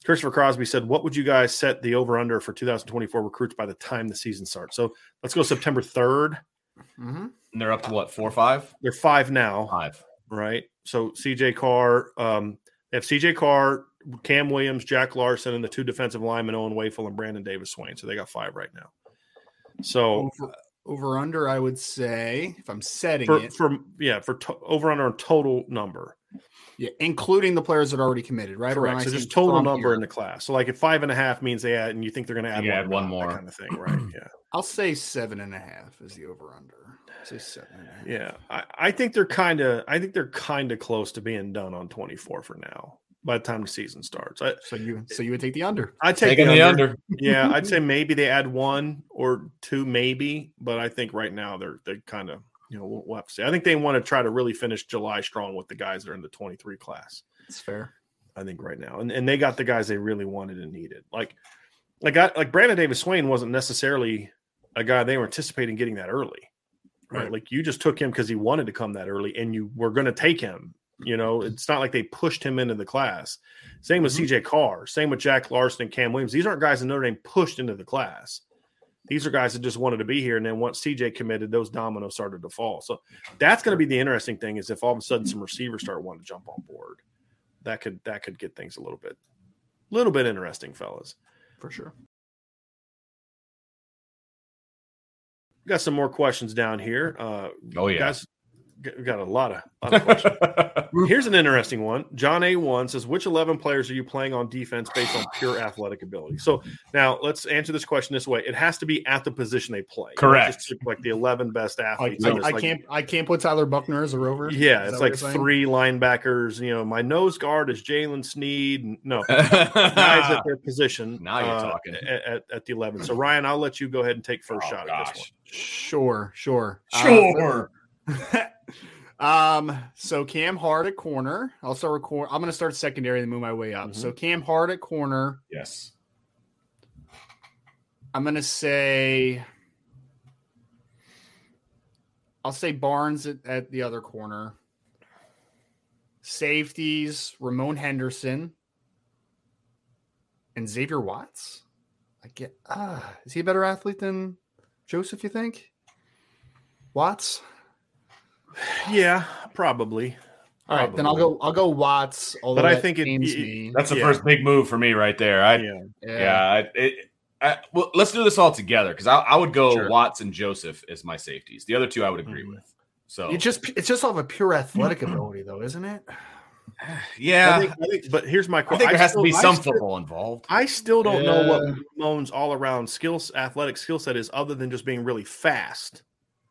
Christopher Crosby said, what would you guys set the over-under for two thousand twenty-four recruits by the time the season starts? So let's go September third. Mm-hmm. And they're up to what, four or five? They're five now. Five. Right? So C J Carr, um, they have C J Carr, Cam Williams, Jack Larson, and the two defensive linemen, Owen Wafel and Brandon Davis-Swain. So they got five right now. So over, over under, I would say, if I'm setting for, it. For, yeah, for to, over-under on total number. Yeah, including the players that are already committed, right? Correct. So just total number here in the class. So like if five and a half means they add, and you think they're going to add, you one, add one more, that kind of thing, right? Yeah. I'll say seven and a half is the over under. Say seven and a half. Yeah, I, I think they're kind of, I think they're kind of close to being done on twenty-four for now. By the time the season starts, I, so you, so you would take the under. I take the, the under. under. Yeah, I'd say maybe they add one or two, maybe, but I think right now they're they kind of, you know, we'll, we'll have to see. I think they want to try to really finish July strong with the guys that are in the twenty-three class. That's fair. I think right now, and and they got the guys they really wanted and needed. Like, like I, like Brandon Davis-Swain wasn't necessarily a guy they were anticipating getting that early, right? right. Like you just took him because he wanted to come that early, and you were going to take him. You know, it's not like they pushed him into the class. Same with mm-hmm. C J Carr. Same with Jack Larson and Cam Williams. These aren't guys that Notre Dame pushed into the class. These are guys that just wanted to be here. And then once C J committed, those dominoes started to fall. So that's going to be the interesting thing is if all of a sudden some receivers start wanting to jump on board, that could that could get things a little bit, little bit interesting, fellas. For sure. We got some more questions down here. Uh, oh, yeah. Guys, we got a lot of, lot of questions. Here's an interesting one. John A one says, which eleven players are you playing on defense based on pure athletic ability? So now let's answer this question this way. It has to be at the position they play. Correct. Just like the eleven best athletes. I, I, I like, like, can't I can't put Tyler Buckner as a rover. Yeah, it's like three linebackers. You know, my nose guard is Jalen Sneed. No, guys at their position. Now you're uh, talking. At, at, at the eleven. So Ryan, I'll let you go ahead and take first oh, shot gosh. at this one. Sure, sure. Sure. Uh, Um, so Cam Hart at corner. I'll start with corner. I'm going to start secondary and move my way up. Mm-hmm. So Cam Hart at corner. Yes. I'm going to say, I'll say Barnes at, at the other corner. Safeties, Ramon Henderson and Xavier Watts. I get, ah, is he a better athlete than Joseph, you think? Watts? Yeah, probably. All right, probably. then I'll go. I'll go Watts. But I think it, it that's the yeah. first big move for me right there. I, yeah, yeah. yeah it, it, I, well, let's do this all together because I, I would go sure. Watts and Joseph as my safeties. The other two I would agree mm-hmm. with. So it just it's just off of pure athletic ability, though, isn't it? Yeah, I think, I think, but here's my question: I think there I has still, to be some still, football involved. I still don't yeah. know what Ramon's all-around skills, athletic skill set is, other than just being really fast.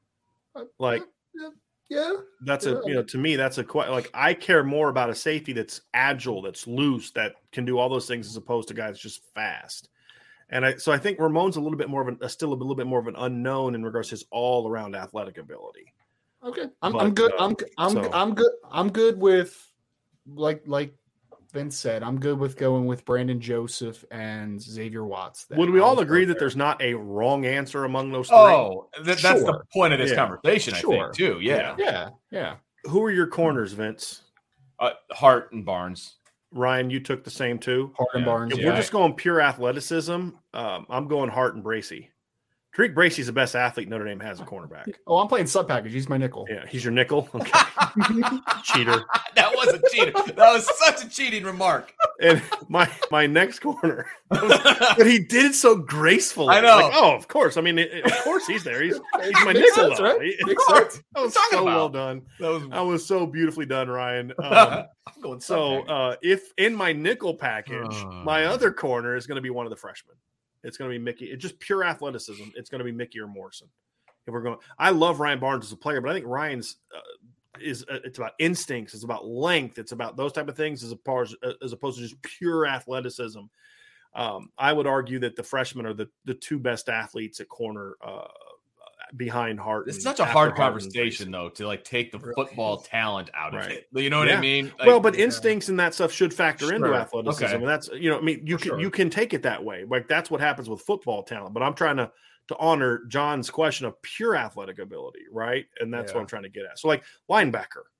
Like. Yeah. Yeah, that's yeah. a you know to me that's a quite like I care more about a safety that's agile, that's loose, that can do all those things as opposed to guys just fast. And I so I think Ramon's a little bit more of an a, still a little bit more of an unknown in regards to his all around athletic ability. Okay, I'm, but, I'm good. Uh, I'm I'm so. I'm good. I'm good with like like Vince said. I'm good with going with Brandon Joseph and Xavier Watts. Would we all agree that there's not a wrong answer among those three? Oh, th- that's sure. the point of this yeah. conversation, sure. I think, too. Yeah. Yeah. Yeah. Who are your corners, Vince? Uh, Hart and Barnes. Ryan, you took the same too? Hart and yeah. Barnes. If yeah. we're just going pure athleticism, um, I'm going Hart and Bracey. Tariq Bracey's the best athlete Notre Dame has a cornerback. Oh, I'm playing sub package. He's my nickel. Yeah, he's your nickel. Okay. Cheater. That was a cheater. That was such a cheating remark. And my my next corner, was, but he did it so gracefully. I know. Like, oh, of course. I mean, it, of course he's there. He's, he's my nickel. Sense, right? He, Makes sense. That was so well done. That was that was so beautifully done, Ryan. Um, I'm going so uh, if in my nickel package, uh, my other corner is going to be one of the freshmen. It's going to be Mickey. It's just pure athleticism. It's going to be Mickey or Morrison. If we're going, I love Ryan Barnes as a player, but I think Ryan's uh, is uh, it's about instincts. It's about length. It's about those type of things as opposed as opposed to just pure athleticism. Um, I would argue that the freshmen are the the two best athletes at corner uh, behind Hart. It's such a hard conversation though to like take the football talent out of right. it. You know what yeah. I mean? Like, well, but yeah. instincts and that stuff should factor sure. into athleticism, okay. and that's you know, I mean, you For can sure. you can take it that way. Like that's what happens with football talent. But I'm trying to to honor John's question of pure athletic ability, right? And that's yeah. what I'm trying to get at. So, like linebacker,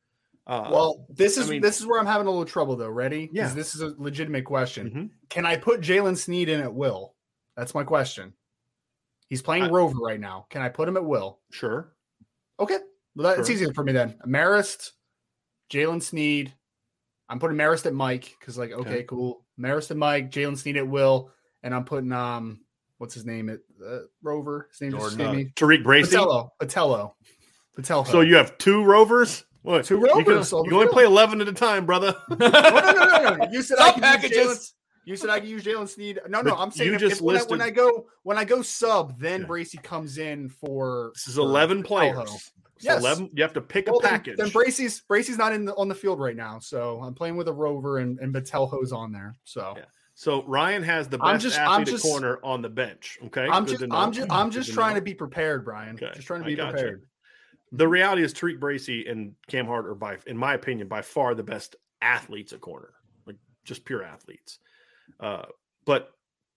Uh, well, this is I mean, this is where I'm having a little trouble though. Ready? Yeah. Because this is a legitimate question. Mm-hmm. Can I put Jalen Sneed in at will? That's my question. He's playing I, Rover right now. Can I put him at will? Sure. Okay. Well, that's sure. easier for me then. Marist, Jalen Sneed. I'm putting Marist at Mike because, like, okay, okay, cool. Marist at Mike, Jalen Sneed at will, and I'm putting um, what's his name at uh, Rover? His name Jordan, just uh, me. Tariq Bracy. Patello. Patello. Patello. So you have two Rovers. What? Two Rovers. You can, so you can only play eleven at a time, brother. no, no, no, no, no. You said Sub I can packages. use Jalen. You said I can use Jalen Sneed. No, no, But I'm saying you if, just if when, listed... I, when I go when I go sub, then yeah. Bracy comes in for. This is eleven for players. Patello. So Yes. eleven. You have to pick well, a package. Then, then Bracy's Bracy's not in the, on the field right now, so I'm playing with a Rover and and Batelho's on there. So. Yeah. So Ryan has the best I'm just, athlete I'm at just, corner on the bench. Okay, I'm Good just, to know. I'm just, I'm Good just to trying know. to be prepared, Brian. Okay. Just trying to I be gotcha. prepared. The reality is, Tariq Bracy and Cam Hart are by, in my opinion, by far the best athletes at corner, like just pure athletes. Uh, but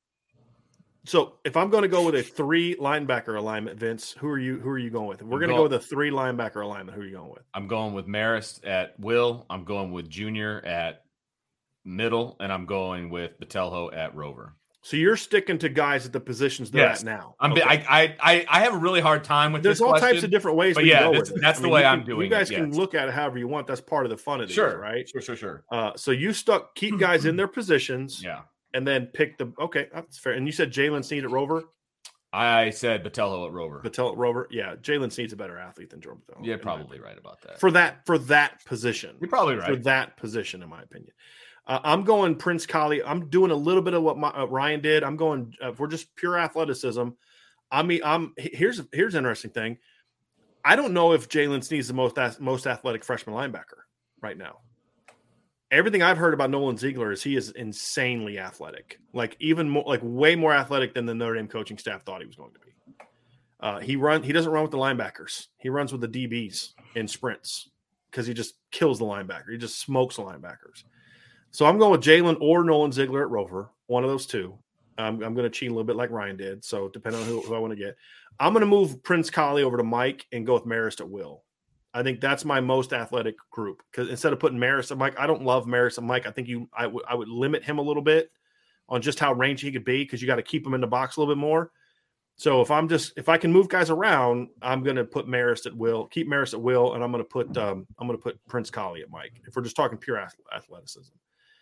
so if I'm going to go with a three linebacker alignment, Vince, who are you? Who are you going with? If we're going to go with a three linebacker alignment. Who are you going with? I'm going with Marist at will. I'm going with Junior at middle, and I'm going with Patelho at Rover. So you're sticking to guys at the positions they're yes. at now. I'm. Okay. I, I I have a really hard time with There's this all question, types of different ways. But we yeah, can go that's, with it. that's I the mean, way you I'm can, doing. You guys it, can yes. look at it however you want. That's part of the fun of the sure, year, right? Sure, sure, sure. Uh, so you stuck keep guys in their positions, Yeah, and then pick the. Okay, that's fair. And you said Jalen Sneed at Rover. I said Patelho at Rover. Patel Rover, yeah, Jalen Sneed's a better athlete than Jordan Patel. You're probably right about that. For that, for that position, You're probably for right. that position, in my opinion. Uh, I'm going Prince Collie. I'm doing a little bit of what my, uh, Ryan did. I'm going. Uh, if we're just pure athleticism, I mean, I'm here's here's an interesting thing. I don't know if Jalen Sneed's the most most athletic freshman linebacker right now. Everything I've heard about Nolan Ziegler is he is insanely athletic, like even more, like way more athletic than the Notre Dame coaching staff thought he was going to be. Uh, he run. He doesn't run with the linebackers. He runs with the D Bs in sprints because he just kills the linebacker. He just smokes the linebackers. So I'm going with Jalen or Nolan Ziegler at Rover, one of those two. Um, I'm going to cheat a little bit like Ryan did. So depending on who, who I want to get, I'm going to move Prince Collie over to Mike and go with Marist at will. I think that's my most athletic group because instead of putting Marist and Mike, I don't love Marist and Mike. I think you, I would, I would limit him a little bit on just how rangy he could be because you got to keep him in the box a little bit more. So if I'm just, if I can move guys around, I'm going to put Marist at will, keep Marist at will, and I'm going to put, um, I'm going to put Prince Collie at Mike if we're just talking pure athleticism.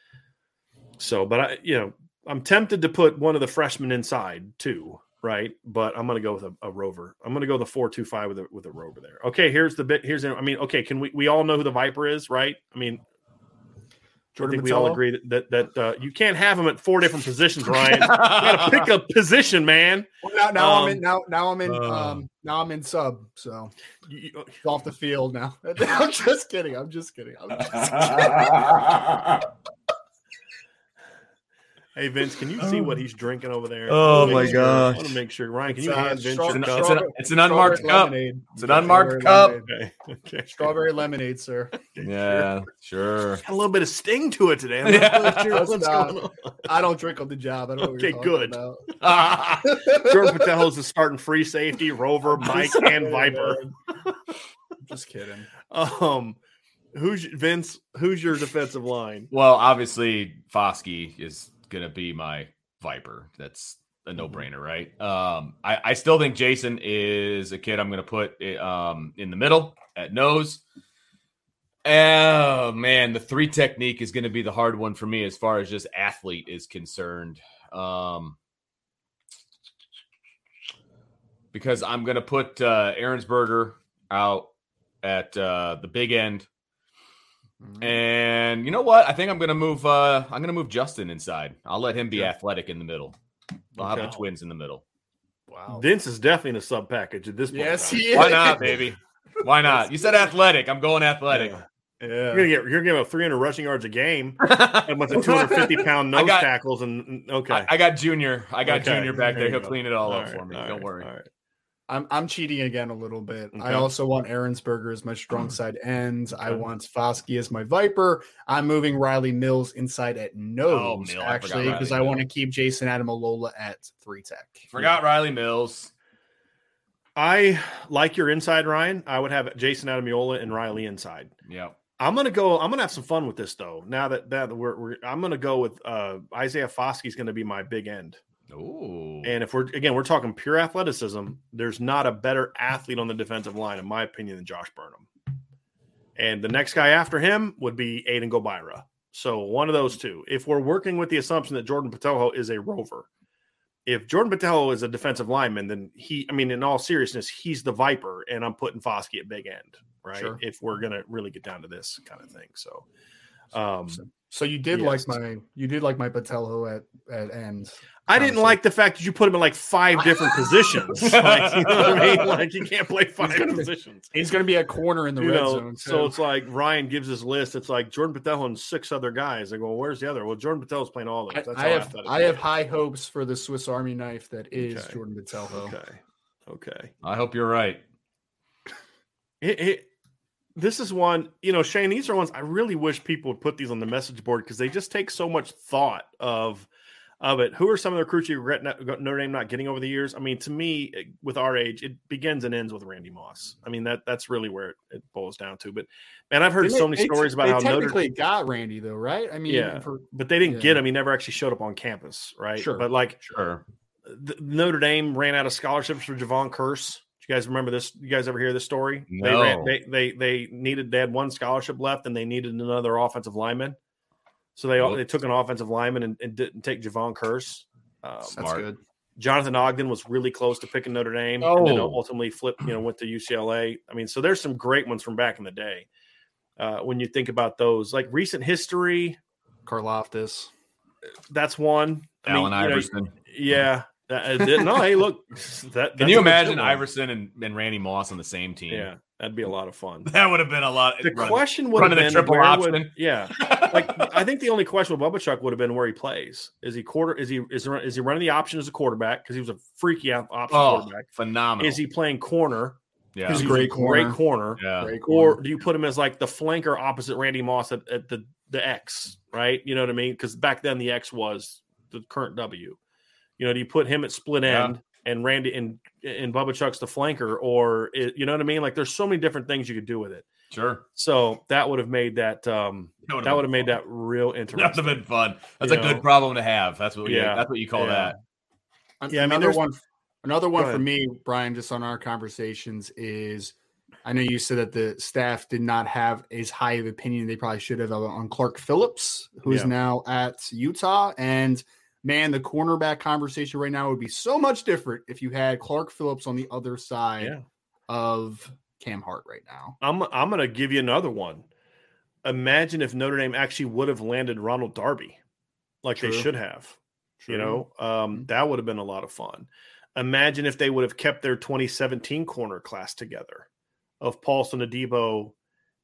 So, but I, you know, I'm tempted to put one of the freshmen inside too, right? But I'm going to go with a, a Rover. I'm going to go the four two five with a with a Rover there. Okay, here's the bit. Here's, I mean, okay, can we we all know who the Viper is, right? I mean, Jordan I think we all agree that that, that uh, you can't have him at four different positions, Ryan. You got to pick a position, man. Well, now, now um, I'm in. Now, now I'm in. uh, um, now I'm in sub. So you, it's off the field now. I'm just kidding. I'm just kidding. I'm just kidding. Hey Vince, can you see what he's drinking over there? Oh, my my gosh! I gosh. want to make sure. Ryan, can It's, you uh, hand Vince straw- your It's an, cup? it's, an, it's an unmarked Strawberry cup. lemonade. It's an unmarked Strawberry cup. lemonade. Okay. Okay. Strawberry lemonade, sir. Yeah, sure. Got a little bit of sting to it today. I'm not Yeah. really sure what's That's not- going on. I don't drink on the job. I don't know what Okay, you're talking good. about. Jordan Patello's the starting free safety, Rover, Mike, and Viper. I'm just kidding. Um, who's Vince? Who's your defensive line? Well, obviously, Foskey is going to be my Viper. That's a no-brainer, right? Um, I, I still think Jason is a kid I'm going to put um, in the middle at nose. Oh, man, the three technique is going to be the hard one for me as far as just athlete is concerned. Um, because I'm going to put uh, Ahrensberger out at uh, the big end. And you know what? I think I'm gonna move. Uh, I'm gonna move Justin inside. I'll let him be Yeah. athletic in the middle. I'll Okay. have the twins in the middle. Wow. Vince is definitely in a sub package at this point. Yes, in he time. is. Why not, baby? Why not? You said athletic. I'm going athletic. Yeah. Yeah. You're gonna get you're gonna give up three hundred rushing yards a game, and a bunch of two hundred fifty pound nose got- tackles, and okay, I, I got Junior. I got Okay, Junior back there there. you He'll go. clean it all, All up right, for me. all Don't right, worry. all right. I'm I'm cheating again a little bit. Okay. I also want Ahrensberger as my strong side ends. I want Foskey as my Viper. I'm moving Riley Mills inside at nose, Oh, Mill. I forgot actually, because I Riley want to keep Jason Adamalola at three tech. Forgot Riley Mills. I like your inside, Ryan. I would have Jason Adamiola and Riley inside. Yep. I'm gonna go. I'm gonna have some fun with this though. Now that that we're, we're I'm gonna go with uh, Isaiah Foskey is gonna be my big end. Ooh. And if we're again we're talking pure athleticism, there's not a better athlete on the defensive line, in my opinion, than Josh Burnham. And the next guy after him would be Aiden Gobira. So one of those two. If we're working with the assumption that Jordan Botelho is a rover, if Jordan Botelho is a defensive lineman, then he, I mean, in all seriousness, he's the Viper, and I'm putting Foskey at big end, right? Sure. If we're gonna really get down to this kind of thing. So, um, so, so you did yes. like my, you did like my Botelho at at end. I didn't honestly. like the fact that you put him in like five different positions. Like, you know what I mean? Like you can't play five he's positions. Be, he's going to be a corner in the you red know, zone. Too. So it's like Ryan gives his list. It's like Jordan Botelho and six other guys. They go, well, where's the other? Well, Jordan Botelho's playing all those. That's I, I have I have high hopes for the Swiss Army knife that is okay. Jordan Botelho. Okay. Okay. I hope you're right. It, it, this is one, you know, Shane, these are ones I really wish people would put these on the message board because they just take so much thought of of it. Who are some of the recruits you regret not, Notre Dame not getting over the years? I mean, to me, with our age, it begins and ends with Randy Moss. I mean, that that's really where it, it boils down to. But, man, I've heard they, so many they, stories about they how technically Notre Dame got Randy, though, right? I mean, yeah, for, but they didn't yeah. get him. He never actually showed up on campus, right? Sure. But, like, sure. the, Notre Dame ran out of scholarships for Javon Curse. You guys remember this? You guys ever hear this story? No. They, ran, they they they needed they had one scholarship left, and they needed another offensive lineman. So they Oops. they took an offensive lineman and, and didn't take Javon Curse. Um, That's good. Jonathan Ogden was really close to picking Notre Dame, oh. and then ultimately flipped. You know, went to U C L A. I mean, so there's some great ones from back in the day. Uh, when you think about those, like recent history, Karlaftis, that's one. I Allen mean, Iverson, you know, yeah. Uh, no, hey, look. That, Can you imagine Iverson and, and Randy Moss on the same team? Yeah, that'd be a lot of fun. That would have been a lot. The run, question would have been triple where option. Would, yeah, like I think the only question with Bubba Chuck would have been where he plays. Is he quarter? Is he is he, is he running the option as a quarterback because he was a freaky option oh, quarterback? Phenomenal. Is he playing corner? Yeah, he's a great corner. Great corner. Yeah. Great corner. Or do you put him as like the flanker opposite Randy Moss at, at the the X? Right? You know what I mean? Because back then the X was the current W. You know, do you put him at split end yeah. and Randy and and Bubba Chuck's the flanker, or it, you know what I mean? Like, there's so many different things you could do with it. Sure. So that would have made that um that would have made that real interesting. That would have been fun. That's you a know? good problem to have. That's what yeah. you, that's what you call yeah. that. Yeah, I mean, another there's one. Another one for me, Brian, just on our conversations is, I know you said that the staff did not have as high of opinion they probably should have on Clark Phillips, who is yeah. now at Utah. And man, the cornerback conversation right now would be so much different if you had Clark Phillips on the other side yeah. of Cam Hart right now. I'm I'm going to give you another one. Imagine if Notre Dame actually would have landed Ronald Darby like True. they should have. True. You know, um, that would have been a lot of fun. Imagine if they would have kept their twenty seventeen corner class together of Paulson Adebo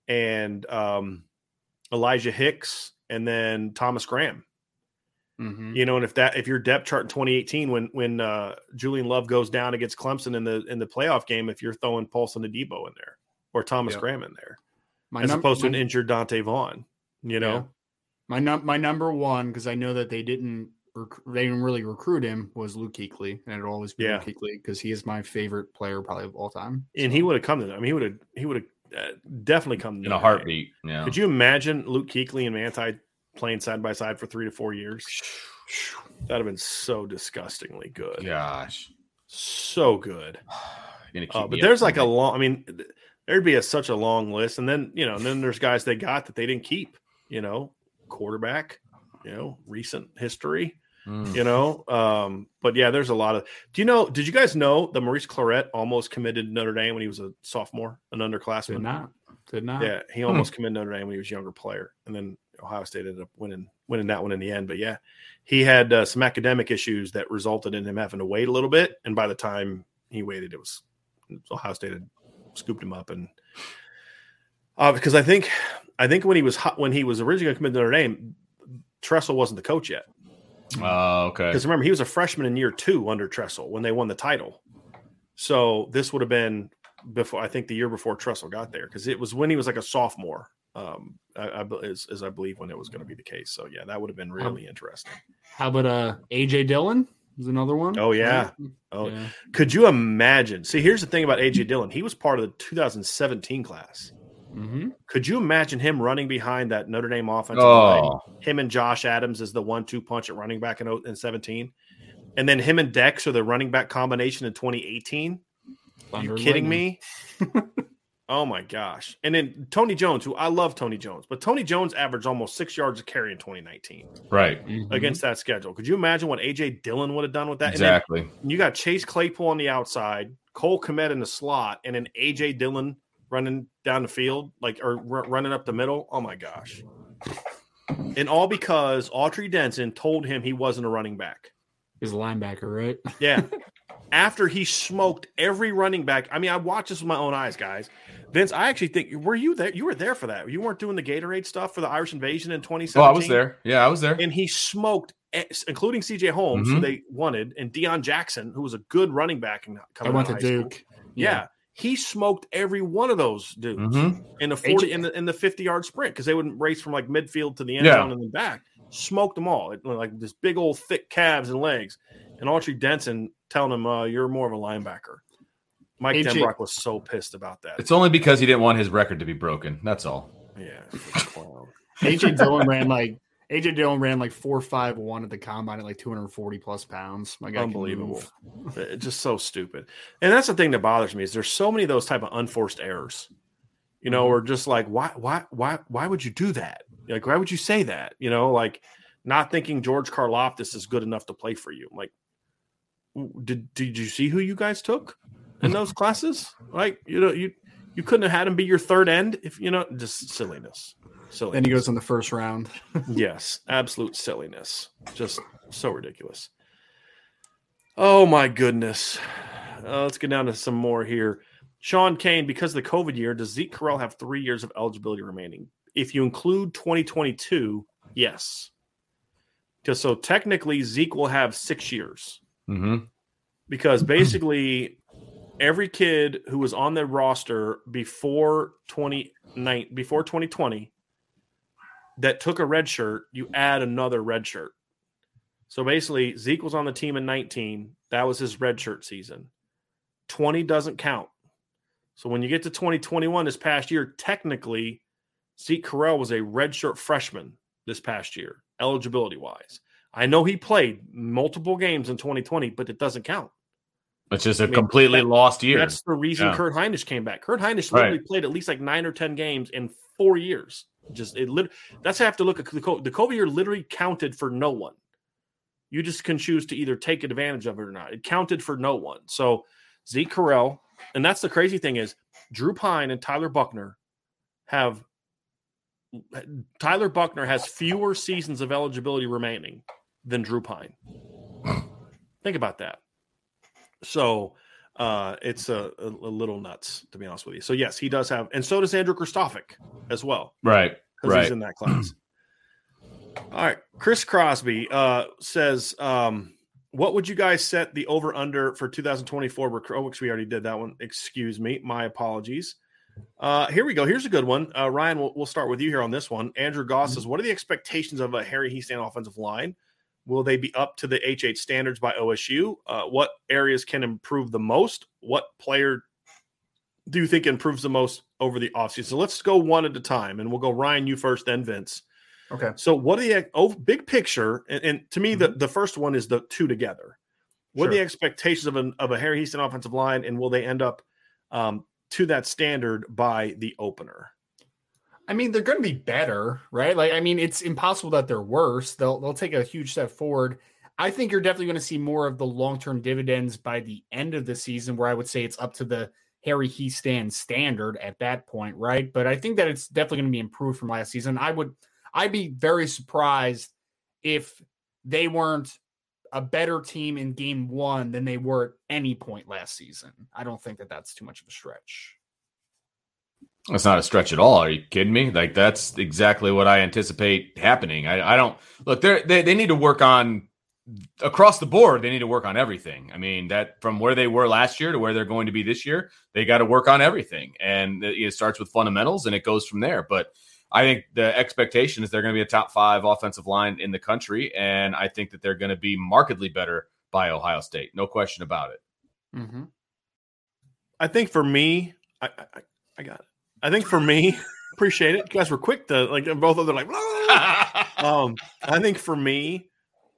and um, Elijah Hicks and then Thomas Graham. Mm-hmm. You know, and if that if your depth chart in twenty eighteen, when when uh, Julian Love goes down against Clemson in the in the playoff game, if you're throwing Paulson Adebo in there or Thomas yep. Graham in there, my as num- opposed to my, an injured Dante Vaughn, you know, yeah. my num- my number one, because I know that they didn't rec- they didn't really recruit him, was Luke Kuechly, and it'll always be yeah. Luke Kuechly because he is my favorite player probably of all time. And so. he would have come to them. I mean, he would have he would have uh, definitely come to in a heartbeat. Yeah. Could you imagine Luke Kuechly and Manti playing side by side for three to four years? That'd have been so disgustingly good. Gosh, so good. Uh, but there's like a long. I mean, there'd be a, such a long list, and then you know, and then there's guys they got that they didn't keep. You know, quarterback. You know, recent history. Mm. You know, um, but yeah, there's a lot of. Do you know? Did you guys know that Maurice Clarett almost committed to Notre Dame when he was a sophomore, an underclassman? Did not. Did not. Yeah, he almost hmm. committed to Notre Dame when he was a younger player, and then Ohio State ended up winning winning that one in the end. But yeah, he had uh, some academic issues that resulted in him having to wait a little bit. And by the time he waited, it was, it was Ohio State had scooped him up. And uh, because I think I think when he was when he was originally going to commit to Notre Dame, Tressel wasn't the coach yet. Oh, uh, okay. Because remember, he was a freshman in year two under Tressel when they won the title. So this would have been before, I think the year before Tressel got there, because it was when he was like a sophomore. Um, I, I as, as I believe when it was going to be the case. So yeah, that would have been really um, interesting. How about uh A J Dillon? Is another one. Oh yeah. Oh, yeah. Could you imagine? See, here's the thing about A J Dillon. He was part of the two thousand seventeen class. Mm-hmm. Could you imagine him running behind that Notre Dame offensive Oh. line? Him and Josh Adams as the one two punch at running back in, in seventeen. And then him and Dex are the running back combination in twenty eighteen. Are you kidding me? Oh, my gosh. And then Tony Jones, who I love Tony Jones, but Tony Jones averaged almost six yards a carry in twenty nineteen. Right. Mm-hmm. Against that schedule. Could you imagine what A J Dillon would have done with that? Exactly. And then you got Chase Claypool on the outside, Cole Kmet in the slot, and then A J Dillon running down the field, like or r- running up the middle. Oh, my gosh. And all because Autry Denson told him he wasn't a running back. He's a linebacker, right? Yeah. After he smoked every running back. I mean, I watched this with my own eyes, guys. Vince, I actually think, were you there? You were there for that. You weren't doing the Gatorade stuff for the Irish invasion in twenty seventeen? Oh, I was there. Yeah, I was there. And he smoked, including C J Holmes, Mm-hmm. who they wanted, and Deion Jackson, who was a good running back. In, I coming went out to of high Duke. school. Yeah. yeah. He smoked every one of those dudes Mm-hmm. in the forty in the in the fifty yard sprint because they would race from like midfield to the end Yeah. zone and then back. Smoked them all, it, like this big old thick calves and legs. And Autry Denson telling him, uh, "You're more of a linebacker." Mike A J Denbrock was so pissed about that. It's only because he didn't want his record to be broken. That's all. Yeah, clown. A J Dillon ran like A J Dillon ran like four five one at the combine at like two hundred forty plus pounds. My guy, Unbelievable. It's just so stupid. And that's the thing that bothers me is there's so many of those type of unforced errors. You know, or just like why why why why would you do that? Like why would you say that? You know, like not thinking George Karlaftis is good enough to play for you. Like did did you see who you guys took in those classes? Like, you know, you you couldn't have had him be your third end if you know, just silliness. Silliness. Then he goes in the first round. Yes, absolute silliness. Just so ridiculous. Oh my goodness. Uh, let's get down to some more here. Sean Kane, because of the COVID year, does Zeke Correll have three years of eligibility remaining? If you include twenty twenty-two, yes. Because so technically Zeke will have six years. Mm-hmm. Because basically every kid who was on the roster before twenty nine before twenty twenty that took a red shirt, you add another red shirt. So basically Zeke was on the team in nineteen. That was his red shirt season. twenty doesn't count. So when you get to twenty twenty-one this past year, technically Zeke Correll was a redshirt freshman this past year, eligibility-wise. I know he played multiple games in twenty twenty, but it doesn't count. It's just a I mean, completely that, lost year. That's the reason Yeah. Kurt Hinish came back. Kurt Hinish literally Right. played at least like nine or ten games in four years. Just it. Lit- that's have to look at the COVID. The COVID year literally counted for no one. You just can choose to either take advantage of it or not. It counted for no one. So Zeke Correll, and that's the crazy thing is Drew Pine and Tyler Buckner have Tyler Buckner has fewer seasons of eligibility remaining than Drew Pine. Think about that. So uh, it's a, a, a little nuts, to be honest with you. So yes, he does have, and so does Andrew Kristofic as well. Right. Because Right. he's in that class. All right. Chris Crosby uh, says, um, what would you guys set the over-under for two thousand twenty-four? Rec- oh, we already did that one. Excuse me. My apologies. Uh, here we go. Here's a good one. Uh, Ryan, we'll, we'll start with you here on this one. Andrew Goss says, what are the expectations of a Harry Hiestand offensive line? Will they be up to the H eight standards by O S U? Uh, what areas can improve the most? What player do you think improves the most over the offseason? So let's go one at a time, and we'll go Ryan, you first, then Vince. Okay. So what are the oh, big picture? And, and to me, the, the first one is the two together. What Sure. are the expectations of, an, of a Harry Hiestand offensive line, and will they end up um, to that standard by the opener? I mean, they're going to be better, right? Like, I mean, it's impossible that they're worse. They'll they'll take a huge step forward. I think you're definitely going to see more of the long-term dividends by the end of the season, where I would say it's up to the Harry Hiestand standard at that point, right? But I think that it's definitely going to be improved from last season. I would, I'd be very surprised if they weren't a better team in game one than they were at any point last season. I don't think that that's too much of a stretch. That's not a stretch at all. Are you kidding me? Like, that's exactly what I anticipate happening. I, I don't look they they they need to work on across the board. They need to work on everything. I mean, that from where they were last year to where they're going to be this year, they got to work on everything. And it, it starts with fundamentals and it goes from there. But I think the expectation is they're going to be a top five offensive line in the country. And I think that they're going to be markedly better by Ohio State. No question about it. Mm-hmm. I think for me, I, I, I got it. I think for me, appreciate it. You guys were quick to like both of them like. um, I think for me,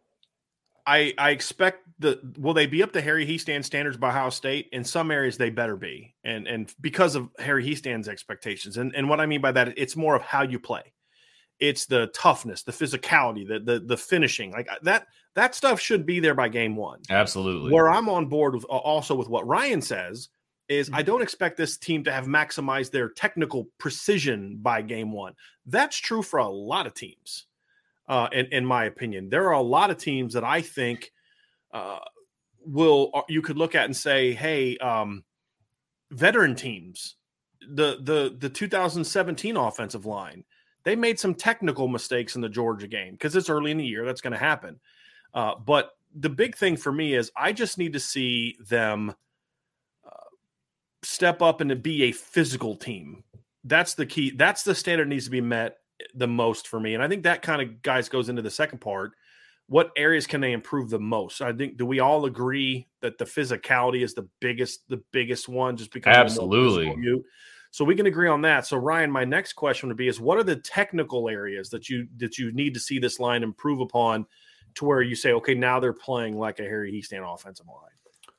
I I expect the will they be up to Harry Hiestand standards by Ohio State? In some areas, they better be, and and because of Harry Hiestand's expectations, and and what I mean by that, it's more of how you play. It's the toughness, the physicality, the the the finishing, like that. That stuff should be there by game one. Absolutely. Where I'm on board with also with what Ryan says is I don't expect this team to have maximized their technical precision by game one. That's true for a lot of teams, uh, in, in my opinion. There are a lot of teams that I think uh, will you could look at and say, hey, um, veteran teams, the the the two thousand seventeen offensive line, they made some technical mistakes in the Georgia game because it's early in the year. That's going to happen. Uh, but the big thing for me is I just need to see them uh, step up and to be a physical team. That's the key. That's the standard that needs to be met the most for me. And I think that kind of, guys, goes into the second part. What areas can they improve the most? I think, do we all agree that the physicality is the biggest, the biggest one just because absolutely. Of the you? So we can agree on that. So Ryan, my next question would be is what are the technical areas that you, that you need to see this line improve upon to where you say, okay, now they're playing like a Harry Hiestand offensive line?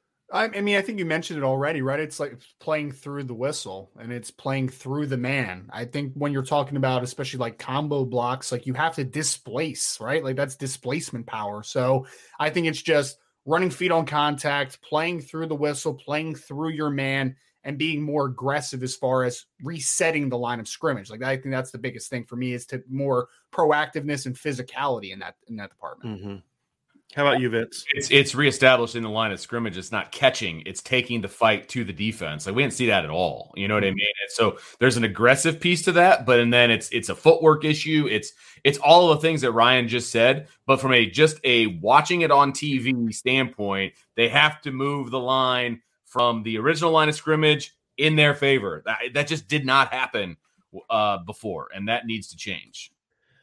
I mean, I think you mentioned it already, right? It's like playing through the whistle and it's playing through the man. I think when you're talking about, especially like combo blocks, like you have to displace, right? Like that's displacement power. So I think it's just running feet on contact, playing through the whistle, playing through your man, and being more aggressive as far as resetting the line of scrimmage. Like I think that's the biggest thing for me is to more proactiveness and physicality in that, in that department. Mm-hmm. How about you, Vince? It's it's reestablishing the line of scrimmage. It's not catching. It's taking the fight to the defense. Like we didn't see that at all. You know what I mean? And so there's an aggressive piece to that, but and then it's it's a footwork issue. It's it's all of the things that Ryan just said. But from a just a watching it on T V standpoint, they have to move the line from the original line of scrimmage in their favor. That that just did not happen uh, before, and that needs to change.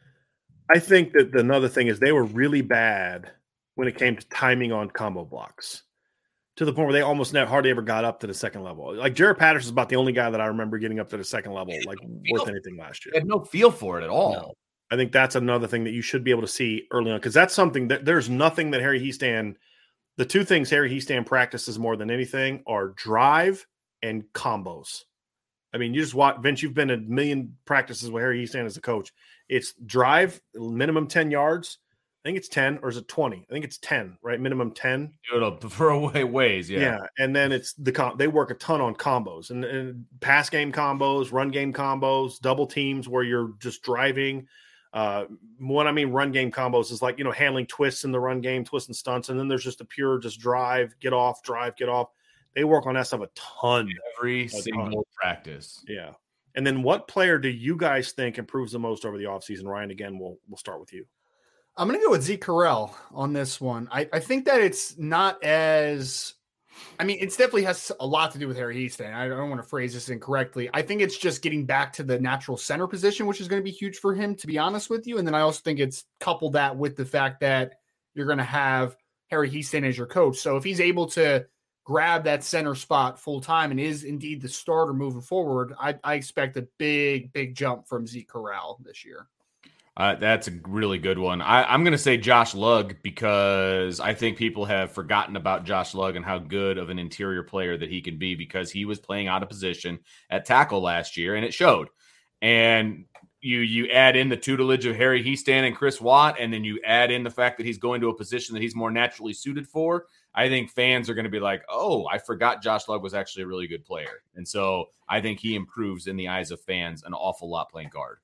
I think that the, another thing is they were really bad when it came to timing on combo blocks to the point where they almost never, hardly ever got up to the second level. Like Jared Patterson is about the only guy that I remember getting up to the second level, like worth anything last year. They had no feel for it at all. No. I think that's another thing that you should be able to see early on because that's something that there's nothing that Harry Hiestand, the two things Harry Hiestand practices more than anything are drive and combos. I mean, you just watch, Vince, you've been a million practices with Harry Hiestand as a coach. It's drive, minimum ten yards. I think it's ten, or is it twenty? I think it's ten, right? Minimum ten. For away ways, yeah. Yeah, and then it's the com- they work a ton on combos and, and pass game combos, run game combos, double teams where you're just driving. Uh, what I mean, run game combos is like, you know, handling twists in the run game, twists and stunts, and then there's just a pure just drive, get off, drive, get off. They work on that stuff a ton. Every a single ton. practice. Yeah. And then what player do you guys think improves the most over the offseason? Ryan, again, we'll we'll start with you. I'm going to go with Zeke Correll on this one. I, I think that it's not as – I mean, it definitely has a lot to do with Harry Hiestand. I don't want to phrase this incorrectly. I think it's just getting back to the natural center position, which is going to be huge for him, to be honest with you. And then I also think it's coupled that with the fact that you're going to have Harry Hiestand as your coach. So if he's able to grab that center spot full time and is indeed the starter moving forward, I, I expect a big, big jump from Zeke Correll this year. Uh, that's a really good one. I, I'm going to say Josh Lugg because I think people have forgotten about Josh Lugg and how good of an interior player that he can be because he was playing out of position at tackle last year, and it showed. And you you add in the tutelage of Harry Hiestand and Chris Watt, and then you add in the fact that he's going to a position that he's more naturally suited for. I think fans are going to be like, oh, I forgot Josh Lugg was actually a really good player. And so I think he improves in the eyes of fans an awful lot playing guard.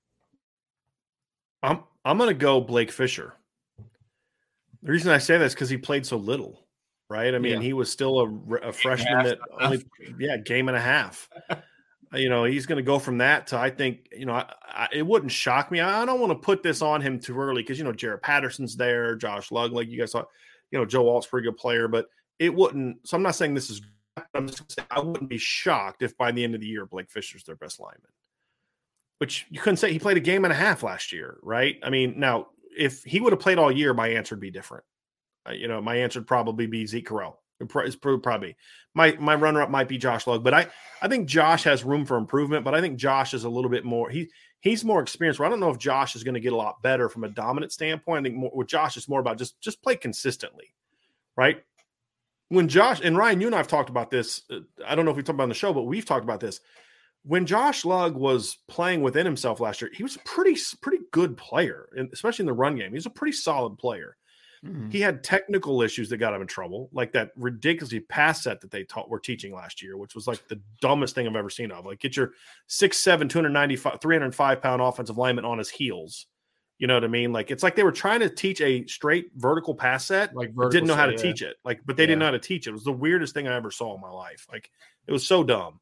I'm I'm going to go Blake Fisher. The reason I say that is because he played so little, right? I mean, yeah. he was still a, a freshman that only, yeah, game and a half. You know, he's going to go from that to, I think, you know, I, I, it wouldn't shock me. I don't want to put this on him too early because, you know, Jared Patterson's there, Josh Lugg, like you guys thought, you know, Joe Alt's a pretty good player, but it wouldn't. So I'm not saying this is, I'm just saying I wouldn't be shocked if by the end of the year, Blake Fisher's their best lineman. Which you couldn't say he played a game and a half last year, right? I mean, now if he would have played all year, my answer would be different. Uh, you know, my answer would probably be Zeke Correll. It's probably my my runner up might be Josh Lugg, but I I think Josh has room for improvement. But I think Josh is a little bit more he he's more experienced. I don't know if Josh is going to get a lot better from a dominant standpoint. I think more, with Josh it's more about just just play consistently, right? When Josh and Ryan, you and I have talked about this. I don't know if we talked about it on the show, but we've talked about this. When Josh Lugg was playing within himself last year, he was a pretty pretty good player, especially in the run game. He was a pretty solid player. Mm-hmm. He had technical issues that got him in trouble, like that ridiculously pass set that they taught were teaching last year, which was like the dumbest thing I've ever seen of. Like get your six seven, two ninety-five, three hundred five pound offensive lineman on his heels. You know what I mean? Like it's like they were trying to teach a straight vertical pass set, like but didn't know how to set, teach yeah. it. Like, but they yeah. didn't know how to teach it. It was the weirdest thing I ever saw in my life. Like it was so dumb.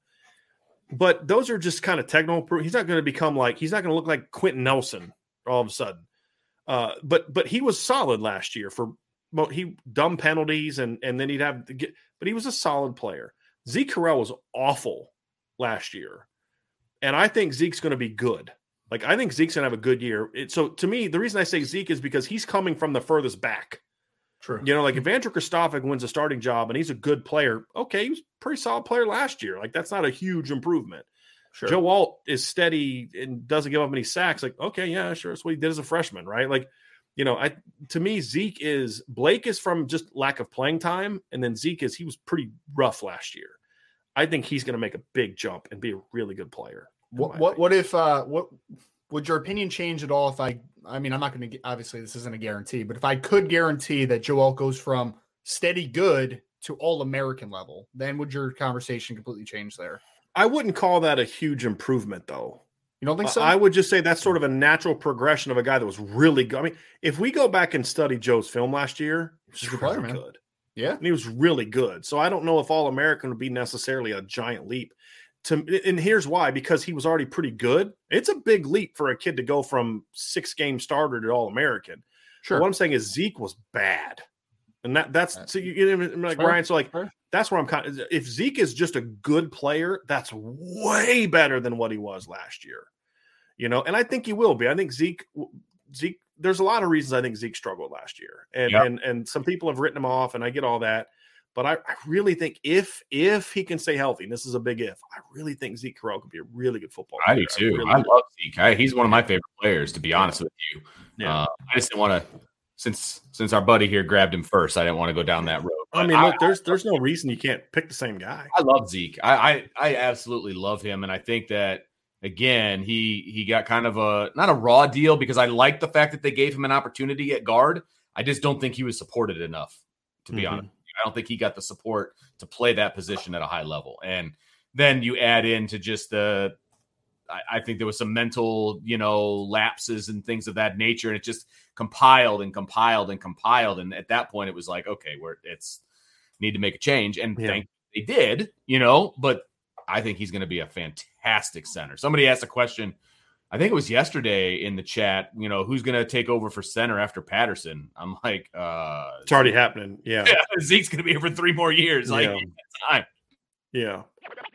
But those are just kind of technical. He's not going to become like he's not going to look like Quentin Nelson all of a sudden. Uh, but but he was solid last year for well, he dumb penalties and and then he'd have to get. But he was a solid player. Zeke Correll was awful last year, and I think Zeke's going to be good. Like I think Zeke's going to have a good year. It, so to me, the reason I say Zeke is because he's coming from the furthest back. True. You know, like if Andrew Kristofic wins a starting job and he's a good player, okay, he was a pretty solid player last year. Like that's not a huge improvement. Sure. Joe Alt is steady and doesn't give up any sacks. Like, okay, yeah, sure. That's what he did as a freshman, right? Like, you know, I to me, Zeke is Blake is from just lack of playing time, and then Zeke is he was pretty rough last year. I think he's going to make a big jump and be a really good player. What what, what if uh, what would your opinion change at all if I? I mean, I'm not going to obviously this isn't a guarantee, but if I could guarantee that Joe Alt goes from steady good to all American level, then would your conversation completely change there? I wouldn't call that a huge improvement, though. You don't think so? I would just say that's sort of a natural progression of a guy that was really good. I mean, if we go back and study Joe's film last year, he was really player, good. Yeah. And he was really good. So I don't know if All-American would be necessarily a giant leap. To, and here's why, because he was already pretty good. It's a big leap for a kid to go from six-game starter to All-American. Sure. But what I'm saying is Zeke was bad. And that that's so you, you know, like sure. Ryan. So like sure. that's where I'm kind of. If Zeke is just a good player, that's way better than what he was last year, you know. And I think he will be. I think Zeke, Zeke. There's a lot of reasons I think Zeke struggled last year, and yep. and and some people have written him off, and I get all that. But I, I really think if if he can stay healthy, and this is a big if, I really think Zeke Correll could be a really good football player. I do too. I, really I love Zeke. I, he's one of my favorite players, to be honest with you. Yeah. Uh, I just didn't want to. Since since our buddy here grabbed him first, I didn't want to go down that road. I mean, look, I, there's there's no reason you can't pick the same guy. I love Zeke. I, I I absolutely love him, and I think that again, he he got kind of a not a raw deal because I like the fact that they gave him an opportunity at guard. I just don't think he was supported enough, to be mm-hmm. honest. I don't think he got the support to play that position at a high level. And then you add into just the. I think there was some mental, you know, lapses and things of that nature. And it just compiled and compiled and compiled. And at that point, it was like, okay, we're it's need to make a change. And yeah. thank they did, you know, but I think he's going to be a fantastic center. Somebody asked a question, I think it was yesterday in the chat, you know, who's going to take over for center after Patterson? I'm like, uh, it's already happening. Yeah. yeah Zeke's going to be here for three more years. Like, yeah. time. Yeah.